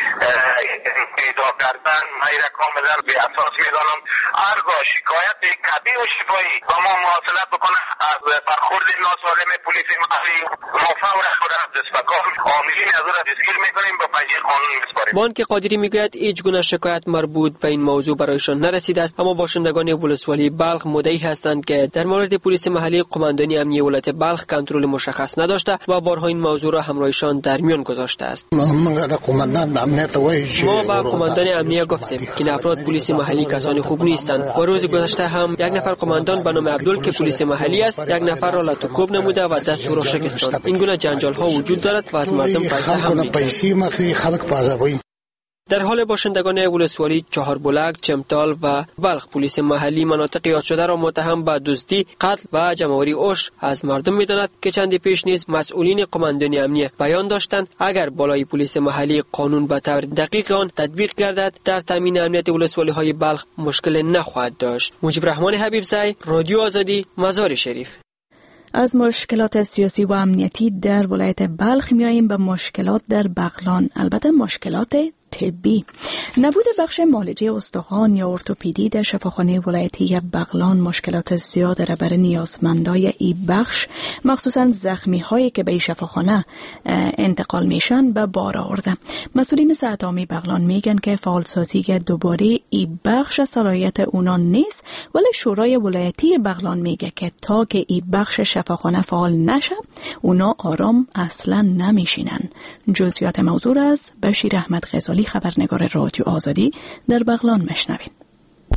ادعا کردن من را کاملا به اساس میدانم. ارگاه شکایت کبیر و شفایی با ما مواصلت بکنه از برخورد ناسالم پلیس محلی مفاور خود از دستبکار عاملین از را دستگیر میکنیم با پنجه قانونی میسپاریم. با آنکه قادری میگوید هیچ گونه شکایت مربوط به این موضوع برایشان نرسیده است، اما باشندگان ولسوالی بلخ مدعی هستند که در مورد پلیس محلی قماندانی امنیه ولایت بلخ کنترل مشخص نداشته و بارها این موضوع را همراهشان در میان گذاشته است. ما با قماندان امنیه گفتیم که افراد پلیس محلی کسان خوب نیستند و روز گذشته هم یک نفر قماندان به نام عبدل که پلیس محلی است یک نفر را لطوکوب نموده و دست او را شکستاند. این گونه جنجال ها وجود دارد و از مردم پیسه هم می‌گیرند. در حال باشندگان ولسوالی چهاربلک، چمتال و بلخ پلیس محلی مناطق یاد شده را متهم به دزدی، قتل و جمع‌آوری عشر از مردم می‌داند که چندی پیش نیز مسئولین قماندانی امنیه بیان داشتند اگر بالای پلیس محلی قانون به طور دقیق آن تطبیق گردد در تامین امنیت ولسوالی‌های بلخ مشکل نخواهد داشت. مجیب الرحمن حبیبزی، رادیو آزادی، مزار شریف. از مشکلات سیاسی و امنیتی در ولایت بلخ میاییم به مشکلات در بغلان، البته مشکلات طبی. نبود بخش معالجه استخوان یا ارتوپدی در شفاخانه ولایتی بغلان مشکلات زیاد را برای نیازمندای این بخش، مخصوصا زخمی هایی که به این شفاخانه انتقال میشن، به بار آورده. مسئولین صحت عامه بغلان میگن که فعالسازی دوباره این بخش صلاحیت اونا نیست، ولی شورای ولایتی بغلان میگه که تا که این بخش شفاخانه فعال نشه اونا آرام اصلا نمیشینن. جزئیات موضوع از بشیر احمد غزالی، خبرنگار رادیو آزادی در بغلان، مشنوین.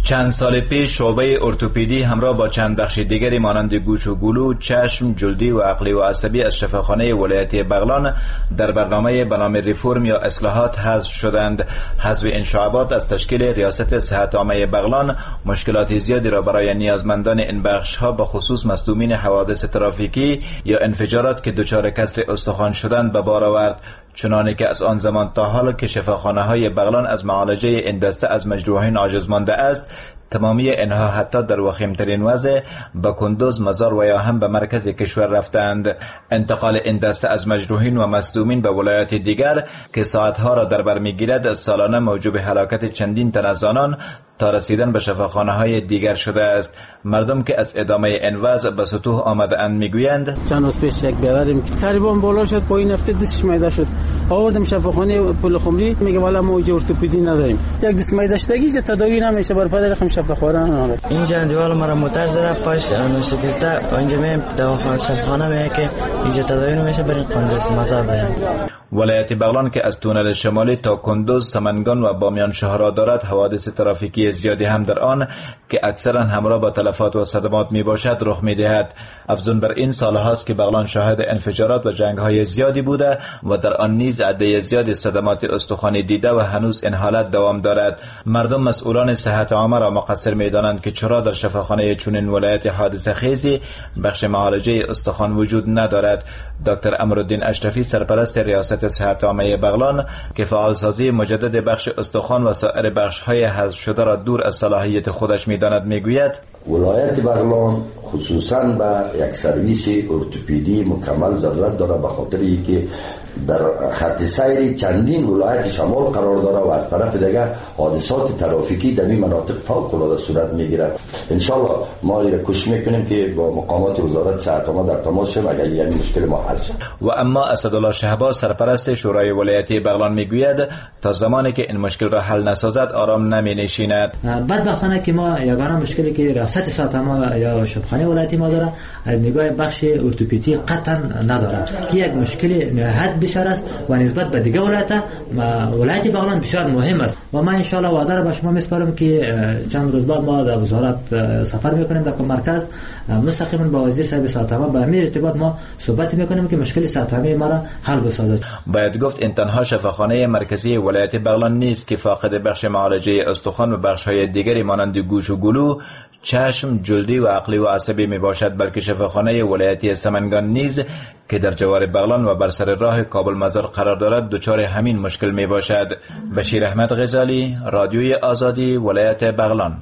چند سال پیش شعبه ارتوپدی همراه با چند بخش دیگری مانند گوش و گلو، چشم، جلدی و عقلی و عصبی از شفاخانه ولایتی بغلان در برنامه به نام ریفورم یا اصلاحات حذف شدند. حذف این شعبات از تشکیل ریاست صحت عامه بغلان مشکلات زیادی را برای نیازمندان این بخش ها به خصوص مصدومین حوادث ترافیکی یا انفجارات که دچار کسر استخوان شدند به بار آورد، چنانه که از آن زمان تا حال که شفاخانه های بغلان از معالجه این دسته از مجروحین عاجز مانده است، تمامی اینها حتی در وخیمترین وضع به کندوز، مزار و یا هم به مرکز کشور رفتند. انتقال این دسته از مجروحین و مصدومین به ولایات دیگر که ساعتها را در بر میگیرد، سالانه موجب هلاکت چندین تن از آنان تا رسیدن به شفاخانه های دیگر شده است. مردم که از ادامه این وضع به سطوح آمده اند میگویند چند روز پیش یک بیاوریم سر بام بالا شد، پایین هفته دستش میده شد، آوردم شفاخانه پل خمری، میگه والا ما اینجا ارتوپدی نداریم، یک دست میده شدگی چه تداوی نمیشه، بر پدر خم شفاخانه اینجا دیوار مرا موتور زده، پاش نوشکسته، اینجا میم دواخانه شفاخانه میگه که اینجا تداوی نمیشه، بریم کندوز مزار بریم. ولایت بغلان که از تونل شمالی تا کندوز، سمنگان و بامیان شهرها دارد، حوادث ترافیکی زیادی هم در آن که اکثرا همراه با تلفات و صدمات می باشد رخ می دهد. افزون بر این سال هاست که بغلان شاهد انفجارات و جنگ های زیادی بوده و در آن نیز عده زیادی صدمات استخوانی دیده و هنوز این حالت دوام دارد. مردم مسئولان صحت عامه را مقصر می دانند که چرا در شفاخانه چنین ولایت حادثه خیزی بخش معالجه استخوان وجود ندارد. دکتر امرالدین اشرفی سرپرست ریاست صحت عامه بغلان که فعالسازی مجدد بخش استخوان و سایر بخش های حذف شده را دور از صلاحیت خودش می‌داند، میگوید ولایت بغلان خصوصاً به یک سرویس ارتوپدی مکمل ضرورت داره، به خاطر اینکه در خط سیر چندین ولایت شمال قرار داره و از طرف دیگه حادثات ترافیکی در این مناطق فوق العاده صورت میگیره. ان شاء الله ما را کوشش میکنیم که با مقامات وزارت صحت عامه در تماس شیم اگر این مشکل ما حل شد. و اما اسدالله شهباز سرپرست شورای ولایتی بغلان میگوید تا زمانی که این مشکل را حل نسازد آرام نمی نشیند. بدبختانه که ما یگانه مشکلی که ریاست صحت عامه یا شفاخانه ولایتی ما داره از نگاه بخش ارتوپدی قطعا نداره که یک مشکل نهایت بسیار است و نسبت به دیگه ولایت ولایت بغلان بسیار مهم است و من ان شاء الله وعده را به شما میسپارم که چند روز بعد ما در وزارت سفر میکنیم در مرکز، مستقیما با وزیر صاحب صحت عامه به همین ارتباط ما صحبت میکنیم که مشکل صحت عامه ما را حل بسازد. باید گفت این تنها شفاخانه مرکزی ولایت بغلان نیست که فاقد بخش معالجه استخوان و بخش های دیگری مانند گوش و گلو، چشم، جلدی و عقلی و عصبی می باشد، بلکه شفاخانه ولایتی سمنگان نیز که در جوار بغلان و بر سر راه کابل مزار قرار دارد دچار همین مشکل می باشد. بشیر احمد غزالی، رادیوی آزادی، ولایت بغلان.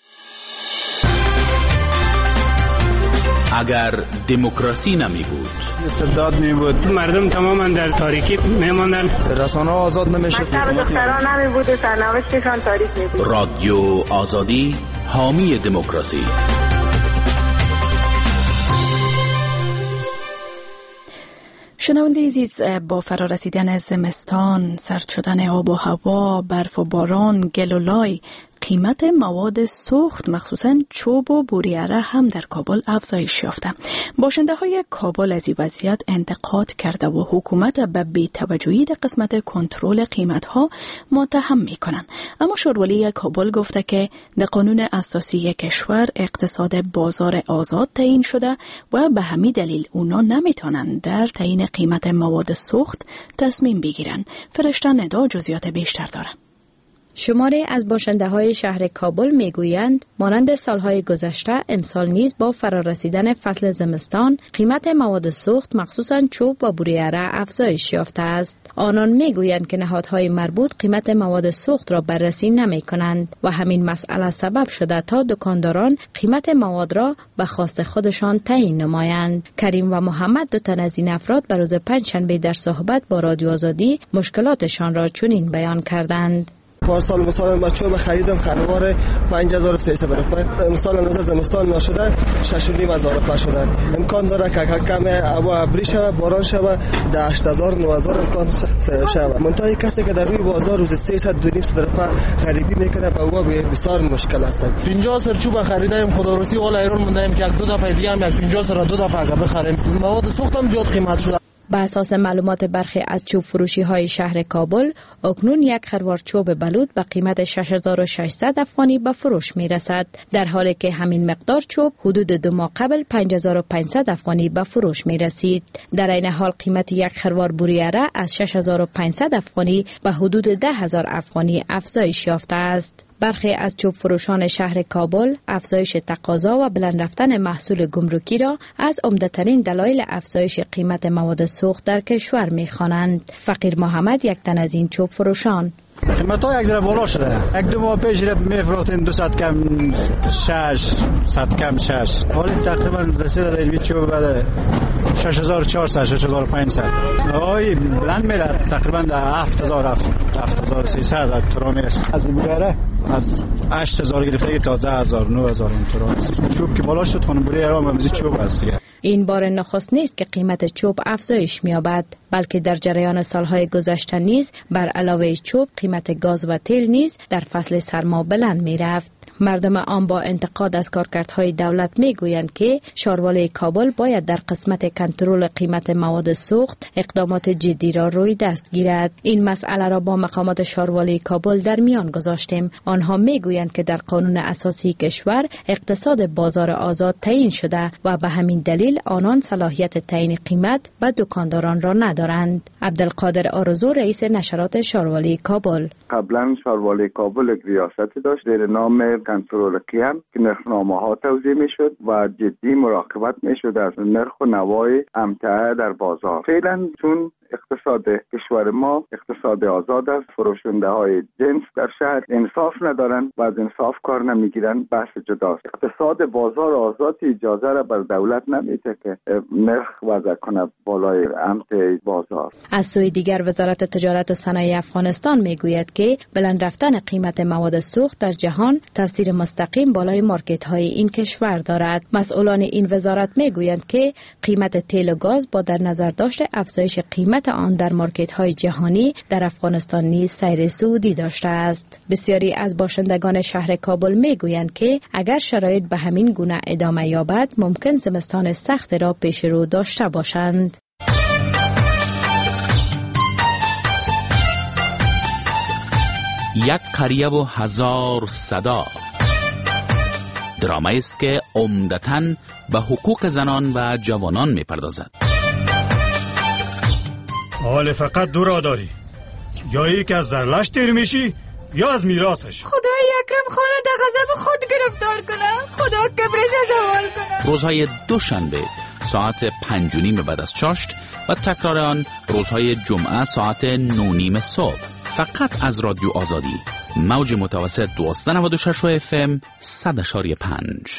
اگر دموکراسی نمی بود، استبداد می بود، مردم تماما در تاریکی می ماندن، رسانه آزاد نمی شد، دختران نمی بود، سرنوشتشان تاریک می بود. رادیو آزادی، حامی دموکراسی. شنونده عزیز، با فرارسیدن زمستان، سرد شدن آب و هوا، برف و باران، گل و لای، قیمت مواد سوخت مخصوصاً چوب و بوریاره هم در کابل افزایش یافته. باشنده های کابل از این وضعیت انتقاد کرده و حکومت به بی‌توجهی در قسمت کنترل قیمت ها متهم میکنن. اما شورولی کابل گفته که در قانون اساسی کشور اقتصاد بازار آزاد تعیین شده و به همین دلیل اونا نمیتونن در تعیین قیمت مواد سوخت تصمیم بگیرن. فرشته ندا جزئیات بیشتر داره. شماری از باشنده های شهر کابل میگویند مانند سالهای گذشته امسال نیز با فرارسیدن فصل زمستان قیمت مواد سوخت مخصوصاً چوب و بوریاره افزایش یافته است. آنان میگویند که نهادهای مربوط قیمت مواد سوخت را بررسی نمی کنند و همین مسئله سبب شده تا دکانداران قیمت مواد را به خواست خودشان تعیین نمایند. کریم و محمد دو تن از این افراد به روز پنجشنبه در صحبت با رادیو آزادی مشکلاتشان را چنین بیان کردند. پارسال مثلا من چوب خریدم خروار پنج هزار و سیصد روپیه، مثلا از زمستان نشده شش و نیم هزار روپیه شده. امکان داره که کم هوا ابری شوه، باران شوه، ده هشت هزار نه هزار امکان شوه. منتها کسی که در روی بازار روز سیصد دو نیم صد روپیه خریدی میکنه به او بسیار مشکل است. پنجاه سر چوب خریدیم خدا رسی والا ایران موندیم که یک دو دفعه دیگه هم یک پنجاه سر دو دفعه بخریم. مواد سوخت هم زیاد قیمت شده. به اساس معلومات برخی از چوب فروشی های شهر کابل، اکنون یک خروار چوب بلوط به قیمت شش هزار و ششصد افغانی به فروش می رسد، در حالی که همین مقدار چوب حدود دو ماه قبل پنج هزار و پانصد افغانی به فروش می رسید. در این حال قیمت یک خروار بوریاره از شش هزار و پانصد افغانی به حدود ده هزار افغانی افزایش یافته است. برخی از چوب فروشان شهر کابل افزایش تقاضا و بلند رفتن محصول گمرکی را از عمده‌ترین دلایل افزایش قیمت مواد سوخت در کشور می‌خوانند. فقیر محمد یک تن از این چوب فروشان: قیمت ها یک ذره بالا شده. یک دو ماه پیش میفروختیم دویست کم شش، صد کم شش. حالا تقریبا رسید در این چوب بعد شش هزار و چهارصد، شش هزار و پانصد. آی بلند میره تقریبا در هفت هزار، هفت هزار و سیصد ترانه است. از این بوریاره از هشت هزار گرفته تا ده هزار، نه هزار اینطور است. چوب که بالا شد خانم بوریاره هم همزی چوب است. این بار نخست نیست که قیمت چوب افزایش می‌یابد، بلکه در جریان سالهای گذشته نیز بر علاوه چوب قیمت گاز و تیل نیز در فصل سرما بلند می‌رفت. مردم عام با انتقاد از کارکردهای دولت میگویند که شاروالی کابل باید در قسمت کنترل قیمت مواد سوخت اقدامات جدی را روی دست گیرد. این مسئله را با مقامات شاروالی کابل در میان گذاشتیم. آنها میگویند که در قانون اساسی کشور اقتصاد بازار آزاد تعیین شده و به همین دلیل آنان صلاحیت تعیین قیمت به دکانداران را ندارند. عبدالقادر آرزو رئیس نشرات شاروالی کابل: قبلا شاروالی کابل یک ریاستی داشت در نام کنترل قیمت که نرخنامه ها توزیع می شد و جدی مراقبت می شد از نرخ و نوای امتعه در بازار. فعلا چون اقتصاد کشور ما اقتصاد آزاد است، فروشنده های جنس در شهر انصاف ندارند و از انصاف کار نمیگیرند، بحث جداست. اقتصاد بازار آزاد اجازه را بر دولت نمیده که نرخ وضع کنه بالای امتعه بازار. از سوی دیگر وزارت تجارت و صنایع افغانستان میگوید که بلند رفتن قیمت مواد سوخت در جهان تاثیر مستقیم بالای مارکت های این کشور دارد. مسئولان این وزارت میگویند که قیمت تیل و گاز با در نظر داشت افزایش قیمت آن در مارکت های جهانی در افغانستان نیز سیر صعودی داشته است. بسیاری از باشندگان شهر کابل میگویند که اگر شرایط به همین گونه ادامه یابد ممکن زمستان سخت را پیش رو داشته باشند. یک قریه و هزار صدا، درامایی است که عمدتاً به حقوق زنان و جوانان میپردازد. حال فقط دو را داری، یا ای که از زرلش تیر میشی یا از میراثش. خدای اکرم خانه در غضب خود گرفتار کنه، خدا کبرش زوال کنه. روزهای دوشنبه ساعت پنج و نیم بعد از چاشت و تکرار آن روزهای جمعه ساعت نو نیم صبح، فقط از رادیو آزادی، موج متوسط دویست و نود و شش اف ام صد اشاری پنج.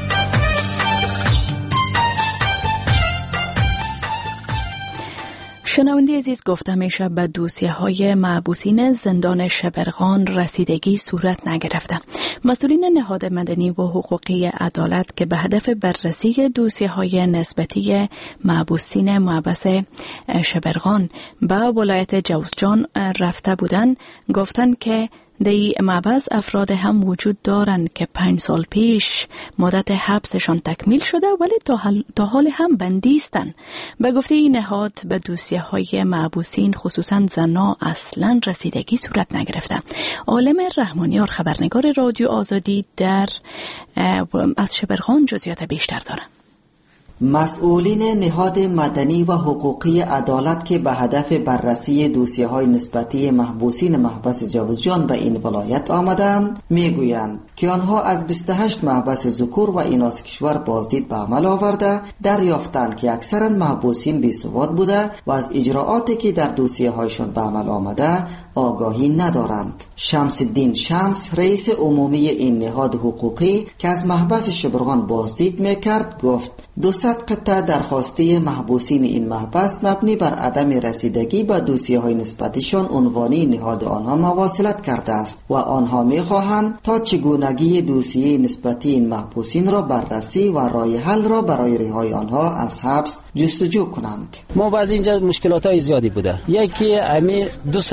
شنونده عزیز، گفته میشه به دوسیه های محبوسین زندان شبرغان رسیدگی صورت نگرفته. مسئولین نهاد مدنی و حقوقی عدالت که به هدف بررسی دوسیه های نسبتی محبوسین محبس شبرغان به ولایت جوزجان رفته بودند، گفتند که در محبس افراد هم وجود دارند که پنج سال پیش مدت حبسشان تکمیل شده ولی تا, تا حال هم بندیستند. به گفته این نهاد به دوسیه های محبوسین خصوصا زنا اصلا رسیدگی صورت نگرفته. عالم رحمانیار خبرنگار رادیو آزادی در از شبرغان جزئیات بیشتر دارند. مسئولین نهاد مدنی و حقوقی عدالت که به هدف بررسی دوسیه های نسبتی محبوسین محبس جوزجان به این ولایت آمدند میگویند که آنها از بیست و هشت محبس ذکور و ایناث کشور بازدید به عمل آورده دریافتند که اکثرا محبوسین بی‌سواد بوده و از اجراعاتی که در دوسیه هایشان به عمل آمده آگاهی ندارند. شمس الدین شمس رئیس عمومی این نهاد حقوقی که از محبس شبرغان بازدید میکرد گفت دوصد قطعه درخواستی محبوسین این محبس مبنی بر عدم رسیدگی به دوسیه های نسبتیشان عنوانی نهاد آنها مواصلت کرده است و آنها میخواهند تا چگونگی دوسیه نسبتی این محبوسین را بررسی و راه حل را برای رهایی آنها از حبس جستجو کنند. ما باز اینجا مشکلات های زیادی بوده. یکی امی دوصد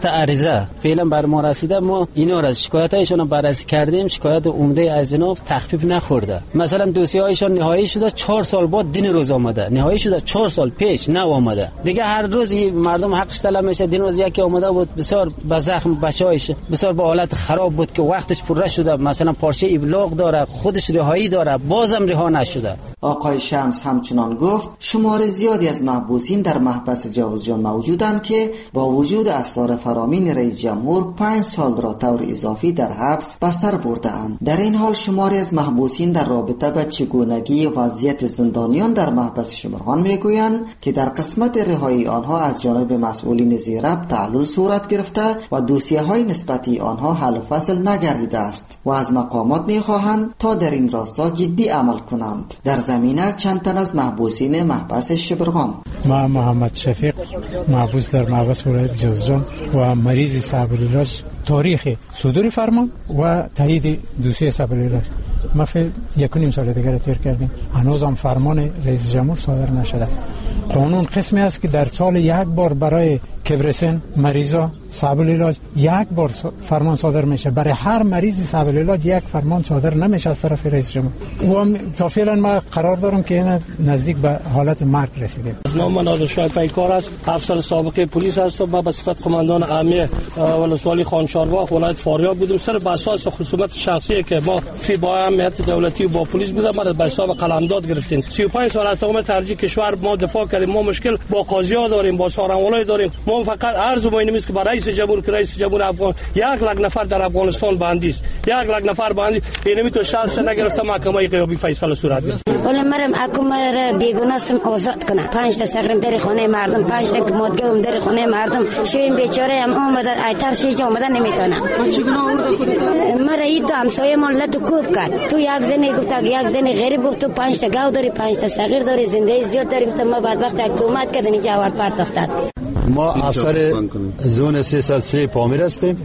خط عریضه فعلا بر ما رسیده، ما اینا را شکایتایشون بررسی کردیم، شکایت عمده از اینا تخفیف نخورده. مثلا دوسیه هایشان نهایی شده چهار سال بعد دین روز آمده، نهایی شده چهار سال پیش نه آمده دیگه. هر روز مردم حقش طلب میشه. دین روز یکی آمده بود بسیار به زخم بچه‌هاش بسیار به حالت خراب بود که وقتش پر شده، مثلا پارچه ابلاغ داره، خودش رهایی داره، بازم رها نشده. آقای شمس همچنان گفت شمار زیادی از محبوسین در محبس جوزجان موجودند که با وجود اسرار فرامین رئیس جمهور پنج سال را طور اضافی در حبس به سر برده‌اند. در این حال شماری از محبوسین در رابطه با چگونگی وضعیت زندانیان در محبس شبرغان میگویند که در قسمت رهایی آنها از جانب مسئولین زیرب تعلل صورت گرفته و دوسیه‌های نسبتی آنها حل و فصل نگردیده است و از مقامات می‌خواهند تا در این راستا جدی عمل کنند. در زمینه چند تن از محبوسین محبس شبرغان: ما محمد شفیق، محبوس در محبس ولایت جوزجان و مریض صاحب العلاج، تاریخ صدور فرمان و تایید دوسیه صاحب العلاج ما فی یک و نیم سال دیگر تیر کردیم. هنوز هم فرمان رئیس جمهور صادر نشده. قانون قسمی است که در سال یک بار برای کبرسن مریضا صاحب العلاج یک بار فرمان صادر میشه. برای هر مریض صاحب العلاج یک فرمان صادر نمیشه از طرف رئیس جمهور. و تا فعلا ما قرار دارم که این نزدیک به حالت مرگ رسیده. نام من نادرشاه پیکار است. هفت سال سابقه پلیس هستم. ما به صفت قماندان امنیه ولسوالی خانشارباغ ولایت فاریاب بودیم. سر به اساس خصومت شخصی که ما فی با امنیت دولتی و با پلیس بودم، ما به حساب قلمداد گرفتیم. سی و پنج سال از تمام ترجیح کشور ما دفاع کردیم. ما مشکل با قاضی‌ها داریم، با سارنوالای داریم. ما فقط عرض ما اینه که با رئیس جمهور که رئیس جمهور افغان یک لک نفر در افغانستان بندی است، یک لک نفر بندی اینمی تو شخص نگرفته محکمه قیابی فیصله صورت بده. ولی مرم حکومت بیگناستم آزاد کنه. پنج تا سقرم در خانه مردم، پنج تا مادگم در خانه مردم، شویم بیچاره هم اومدن ایتر سی جا اومدن نمیتونه. چگونه آورده خودت؟ مرا این تو همسایه ملت کوب کرد. تو یک زنی گفت یک زنی غریب گفت تو پنج تا گاو داری، پنج تا صغیر داری، زنده زیاد داری. گفتم ما بعد وقت حکومت کردن اینجا آورد پرداختن. ما افسر زون سیصد و سه پامیر هستیم.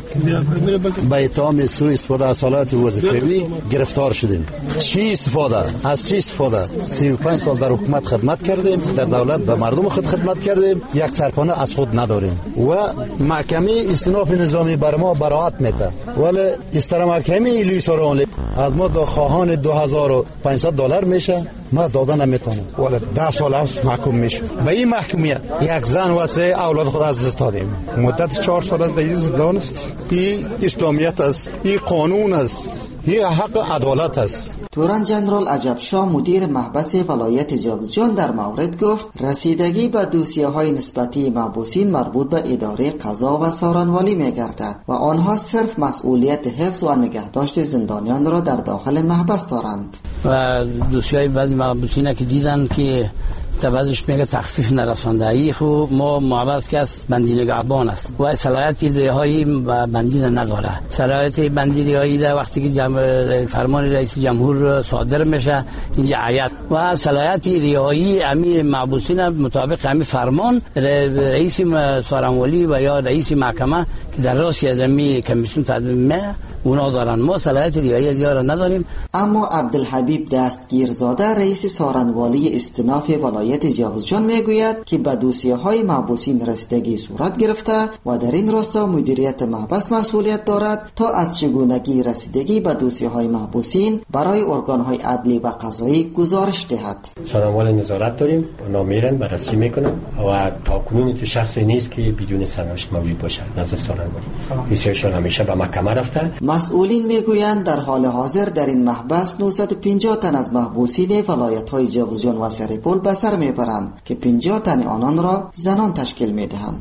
به اتهام سوء استفاده از سالات وظیفوی گرفتار شدیم. چی استفاده؟ از چی استفاده؟ سی و پنج سال در حکومت خدمت کردیم، در دولت به مردم خود خدمت کردیم، یک سرپانه از خود نداریم و محکمه استیناف نظامی بر ما براعت میده. ولی استر محکمه لیساران از ما دو خواهان دو هزار و پانصد دلار میشه، ما دادن نمیتونم. ولی ده سال است محکوم میشه. به این محکومیت یک زن و سه اولاد خود از دست دادیم. مدت چهار سال از دیز زندان است. این اسلامیت است، این قانون است، این حق عدالت است. توران جنرال عجبشاه مدیر محبس ولایت جوزجان در مورد گفت رسیدگی به دوسیه های نسبتی محبوسین مربوط به اداره قضا و سارنوالی می گردد و آنها صرف مسئولیت حفظ و نگهداشت زندانیان را در داخل محبس دارند. و دوسیه های بعضی محبوسین که دیدن که بعضیش میگه تخفیف نرسانده، ای خوب ما محبس که از بندی نگهبان است و صلاحیت رهایی بندی نداره. صلاحیت بندی رهایی در وقتی که فرمان رئیس جمهور صادر میشه اینجا عیت و صلاحیت رهایی امی محبوسین مطابق امی فرمان رئیس سارنوالی و یا رئیس محکمه که در راست از امی کمیسیون تدوین می اونا دارن. ما صلاحیت رهایی زیاد نداریم. اما عبدالحبیب دستگیرزاده رئیس سارنوالی استیناف ولایت جوزجان میگوید که به دوسیه های محبوسین رسیدگی صورت گرفته و در این راستا مدیریت محبس مسئولیت دارد تا از چگونگی رسیدگی به دوسیه های محبوسین برای ارگان های عدلی و قضایی گزارش دهد. سارنوال نظارت داریم، اونا میرن بررسی میکنن و تا کنون تو شخصی نیست که بدون سرنوشت موجود باشه نزد سارنوالی. بسیارشان همیشه به محکمه رفتن. مسئولین میگویند در حال حاضر در این محبس نهصد و پنجاه تن از محبوسین ولایت های جوزجان و سرپل به سر میبرند که پنجاه تن آنان را زنان تشکیل میدهند.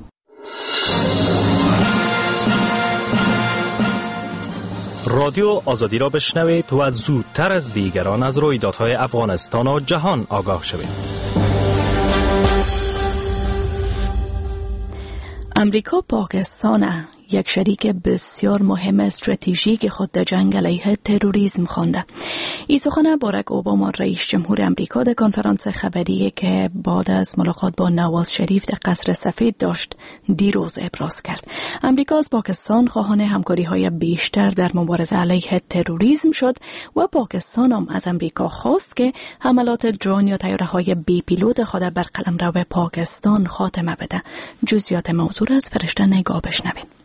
رادیو آزادی را بشنوید و زودتر از دیگران از رویدادهای افغانستان و جهان آگاه شوید. امریکا پاکستان یک شریک بسیار مهم استراتژیک خود در جنگ علیه تروریسم خوانده. این سخن باراک اوباما رئیس جمهور امریکا در کنفرانس خبری که بعد از ملاقات با نواز شریف در قصر سفید داشت دیروز ابراز کرد. امریکا از پاکستان خواهان همکاری‌های بیشتر در مبارزه علیه تروریسم شد و پاکستان هم از امریکا خواست که حملات درون یا طیاره‌های بی پیلوت خود بر قلمرو پاکستان خاتمه بده. جزئیات موضوع از فرشته نگاه بشنوید.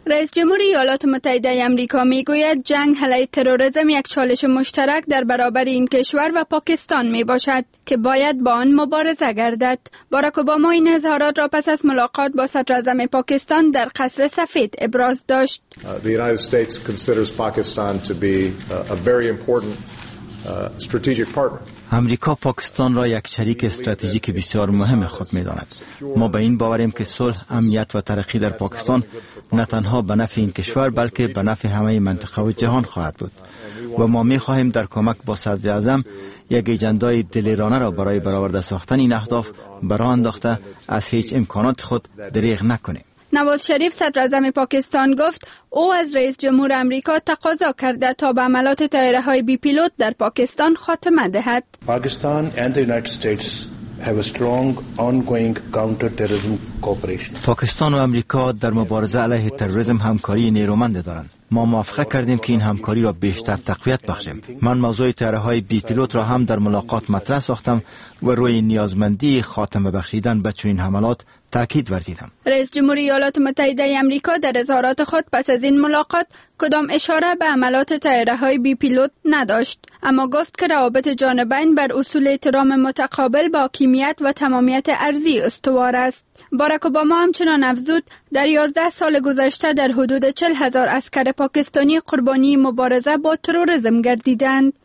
رئیس جمهور ایالات متحده آمریکا میگوید جنگ علیه تروریسم یک چالش مشترک در برابر این کشور و پاکستان می باشد که باید با آن مبارزه گردد. باراک اوباما این اظهارات را پس از ملاقات با صدر اعظم پاکستان در قصر سفید ابراز داشت. The United States considers Pakistan to be a very important strategic partner. امریکا پاکستان را یک شریک استراتژیک بسیار مهم خود می‌داند. ما به این باوریم که صلح، امنیت و ترقی در پاکستان نه تنها به نفع این کشور بلکه به نفع همه منطقه و جهان خواهد بود و ما می‌خواهیم در کمک با صدر اعظم یک اجندای دلیرانه را برای برآورده ساختن این اهداف برآ انداخته از هیچ امکانات خود دریغ نکنیم. نواز شریف صدر اعظم پاکستان گفت او از رئیس جمهور آمریکا تقاضا کرده تا به عملات طیاره‌های بی پیلوت در پاکستان خاتمه دهد. Pakistan and the United States have a strong ongoing counter-terrorism cooperation. پاکستان و آمریکا در مبارزه علیه تروریسم همکاری نیرومند دارند. ما موافقه کردیم که این همکاری را بیشتر تقویت بخشیم. من موضوع طیاره‌های بی پیلوت را هم در ملاقات مطرح ساختم و روی نیازمندی خاتمه بخشیدن به چنین حملات تاکید ورزیدم. رئیس جمهور ایالات متحده آمریکا در اظهارات خود پس از این ملاقات کدام اشاره به عملات طیاره‌های بی پیلوت نداشت، اما گفت که روابط جانبین بر اصول احترام متقابل با حاکمیت و تمامیت ارضی استوار است. باراک اوباما همچنان افزود در یازده سال گذشته در حدود چهل هزار عسکر پاکستانی قربانی مبارزه با تروریسم گردیدند.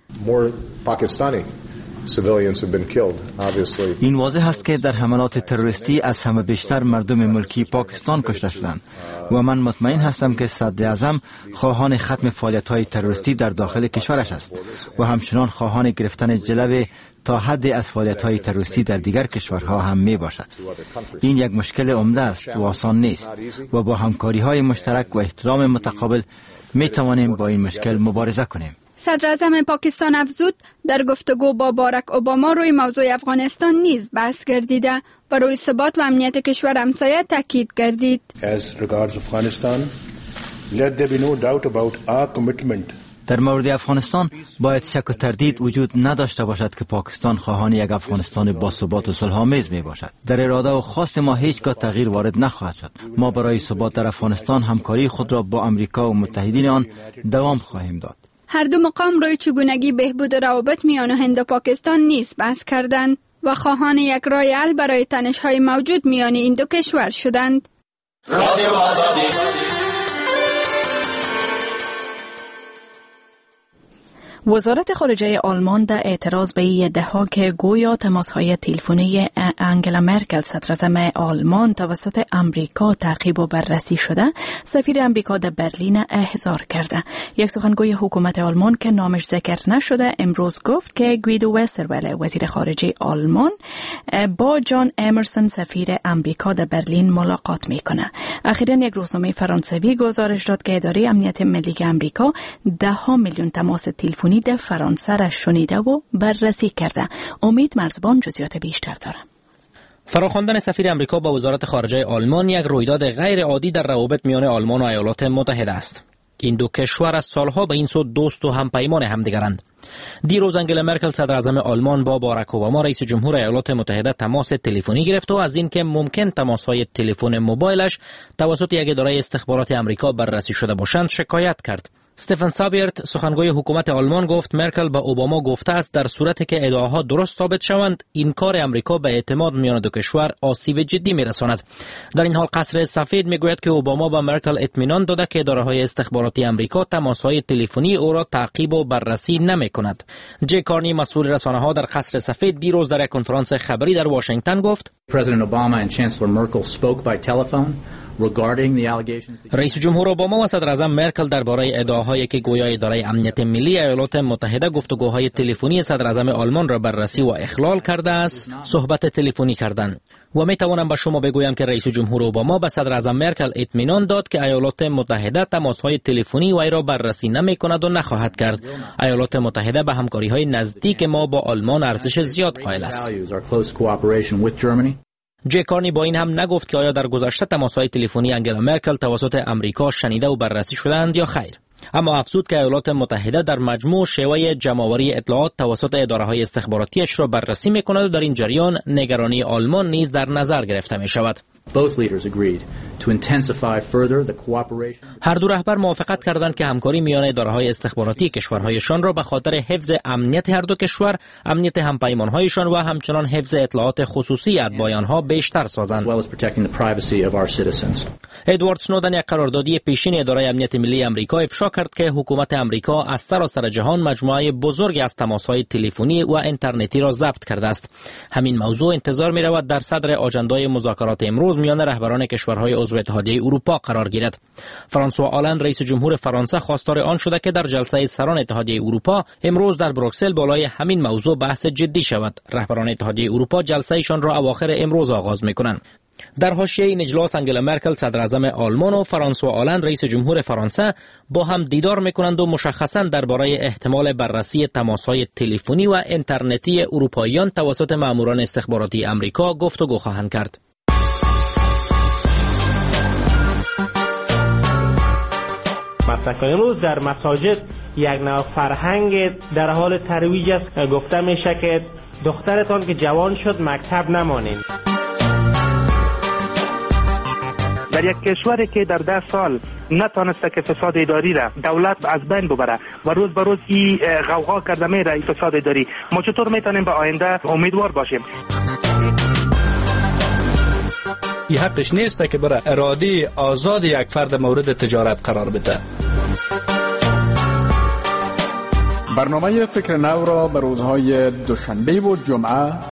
این واضح است که در حملات تروریستی از همه بیشتر مردم ملکی پاکستان کشته شدند و من مطمئن هستم که صدر اعظم خواهان ختم فعالیت‌های تروریستی در داخل کشورش است و همچنان خواهان گرفتن جلو تا حد از فعالیت‌های تروریستی در دیگر کشورها هم می باشد. این یک مشکل عمده است و آسان نیست و با همکاری‌های مشترک و احترام متقابل می توانیم با این مشکل مبارزه کنیم. صدر اعظم پاکستان افزود در گفتگو با باراک اوباما روی موضوع افغانستان نیز بحث گردیده و روی ثبات و امنیت کشور همسایه تاکید گردید. As regards Afghanistan, let there be no doubt about our commitment. در مورد افغانستان باید شک و تردید وجود نداشته باشد که پاکستان خواهان یک افغانستان با ثبات و صلح‌آمیز می باشد. در اراده و خواست ما هیچگاه تغییر وارد نخواهد شد. ما برای ثبات در افغانستان همکاری خود را با آمریکا و متحدین آن دوام خواهیم داد. هر دو مقام روی چگونگی بهبود روابط میان هند و پاکستان نیز بحث کردند و خواهان یک راه حل برای تنش‌های موجود میان این دو کشور شدند. رادیو آزادی. وزارت خارجه آلمان در اعتراض به ادعا که گویا تماس‌های تلفنی انگلا مرکل صدراعظم آلمان توسط آمریکا تعقیب و بررسی شده، سفیر آمریکا در برلین احضار کرده. یک سخنگوی حکومت آلمان که نامش ذکر نشده امروز گفت که گویدو وسترولر وزیر خارجه آلمان با جان امرسون سفیر آمریکا در برلین ملاقات میکنه. اخیراً یک روزنامه فرانسوی گزارش داد که اداره امنیت ملی آمریکا ده ها میلیون تماس تلفنی در فرانسه را شنیده و بررسی کرده. امید مرزبان جزئیات بیشتر داره. فراخواندن سفیر امریکا با وزارت خارجه آلمان یک رویداد غیر عادی در روابط میان آلمان و ایالات متحده است. این دو کشور از سالها به این سو دوست و همپیمان همدیگرند. دیروز انگلا مرکل صدر اعظم آلمان با باراک اوباما رئیس جمهور ایالات متحده تماس تلفنی گرفت و از اینکه ممکن تماس‌های تلفن موبایلش توسط یک اداره استخبارات آمریکا بررسی شده باشند شکایت کرد. استفن سابیرت سخنگوی حکومت آلمان گفت مرکل به اوباما گفته است در صورتی که ادعاها درست ثابت شوند این کار آمریکا به اعتماد میان دو کشور آسیب جدی میرساند. در این حال قصر سفید میگوید که اوباما به مرکل اطمینان داده که اداره‌های استخباراتی آمریکا تماس‌های تلفنی او را تعقیب و بررسی نمی‌کند. جی کارنی مسئول رسانه‌ها در قصر سفید دیروز در یک کنفرانس خبری در واشنگتن گفت President Obama and Chancellor Merkel spoke by telephone. رئیس جمهور اوباما و صدر اعظم مرکل درباره ادعاهایی که گویا اداره امنیت ملی ایالات متحده گفتگوهای تلفنی صدر اعظم آلمان را بررسی و اخلال کرده است صحبت تلفنی کردند. و می توانم به شما بگویم که رئیس جمهور اوباما به صدر اعظم مرکل اطمینان داد که ایالات متحده تماس‌های تلفنی وی را بررسی نمی‌کند و نخواهد کرد. ایالات متحده به همکاری‌های نزدیک ما با آلمان ارزش زیاد قائل است. جی کارنی با این هم نگفت که آیا در گذشته تماس‌های تلفنی انگلا مرکل توسط آمریکا شنیده و بررسی شدند یا خیر. اما افزود که ایالات متحده در مجموع شیوه جمع‌آوری اطلاعات توسط اداره‌های استخباراتیش را بررسی می‌کند و در این جریان نگرانی آلمان نیز در نظر گرفته می‌شود. Both leaders agreed to intensify further the cooperation. هر دو رهبر موافقت کردند که همکاری میان اداره‌های استخباراتی کشورهایشان را به خاطر حفظ امنیت هر دو کشور، امنیت همپیمان‌هایشان و همچنان حفظ اطلاعات خصوصی اتباع آنها بیشتر سازند. ادوارد سنودن یک قراردادی پیشین اداره امنیت ملی امریکا افشا کرد که حکومت امریکا از سراسر جهان مجموعه بزرگی از تماس‌های تلفنی و اینترنتی را ضبط کرده است. همین موضوع انتظار می‌رود در صدر آجندای مذاکرات امروز میان رهبران کشورهای عضو اتحادیه اروپا قرار گیرد. فرانسوا آلند رئیس جمهور فرانسه خواستار آن شده که در جلسه سران اتحادیه اروپا امروز در بروکسل بالای همین موضوع بحث جدی شود. رهبران اتحادیه اروپا جلسه ایشان را اواخر امروز آغاز می‌کنند. در حاشیه این اجلاس انگلا مرکل صدر اعظم آلمان و فرانسوا آلند رئیس جمهور فرانسه با هم دیدار می‌کنند و مشخصاً درباره احتمال بررسی تماس‌های تلفنی و اینترنتی اروپاییان توسط ماموران استخباراتی امریکا گفتگو خواهند کرد. مطرح کنیم امروز در مساجد یک نوع فرهنگ در حال ترویج است. گفته میشه که دخترتان که جوان شد مکتب نمانین. در یک کشوری که در ده سال نتانسته که فساد اداری را دولت از بین ببره و روز به روز این غوغا کرده میره این فساد اداری، ما چطور میتونیم به آینده امیدوار باشیم؟ این حقش نیست که برای اراده آزاد یک فرد مورد تجارت قرار بده. برنامه فکر نو را به روزهای دوشنبه و جمعه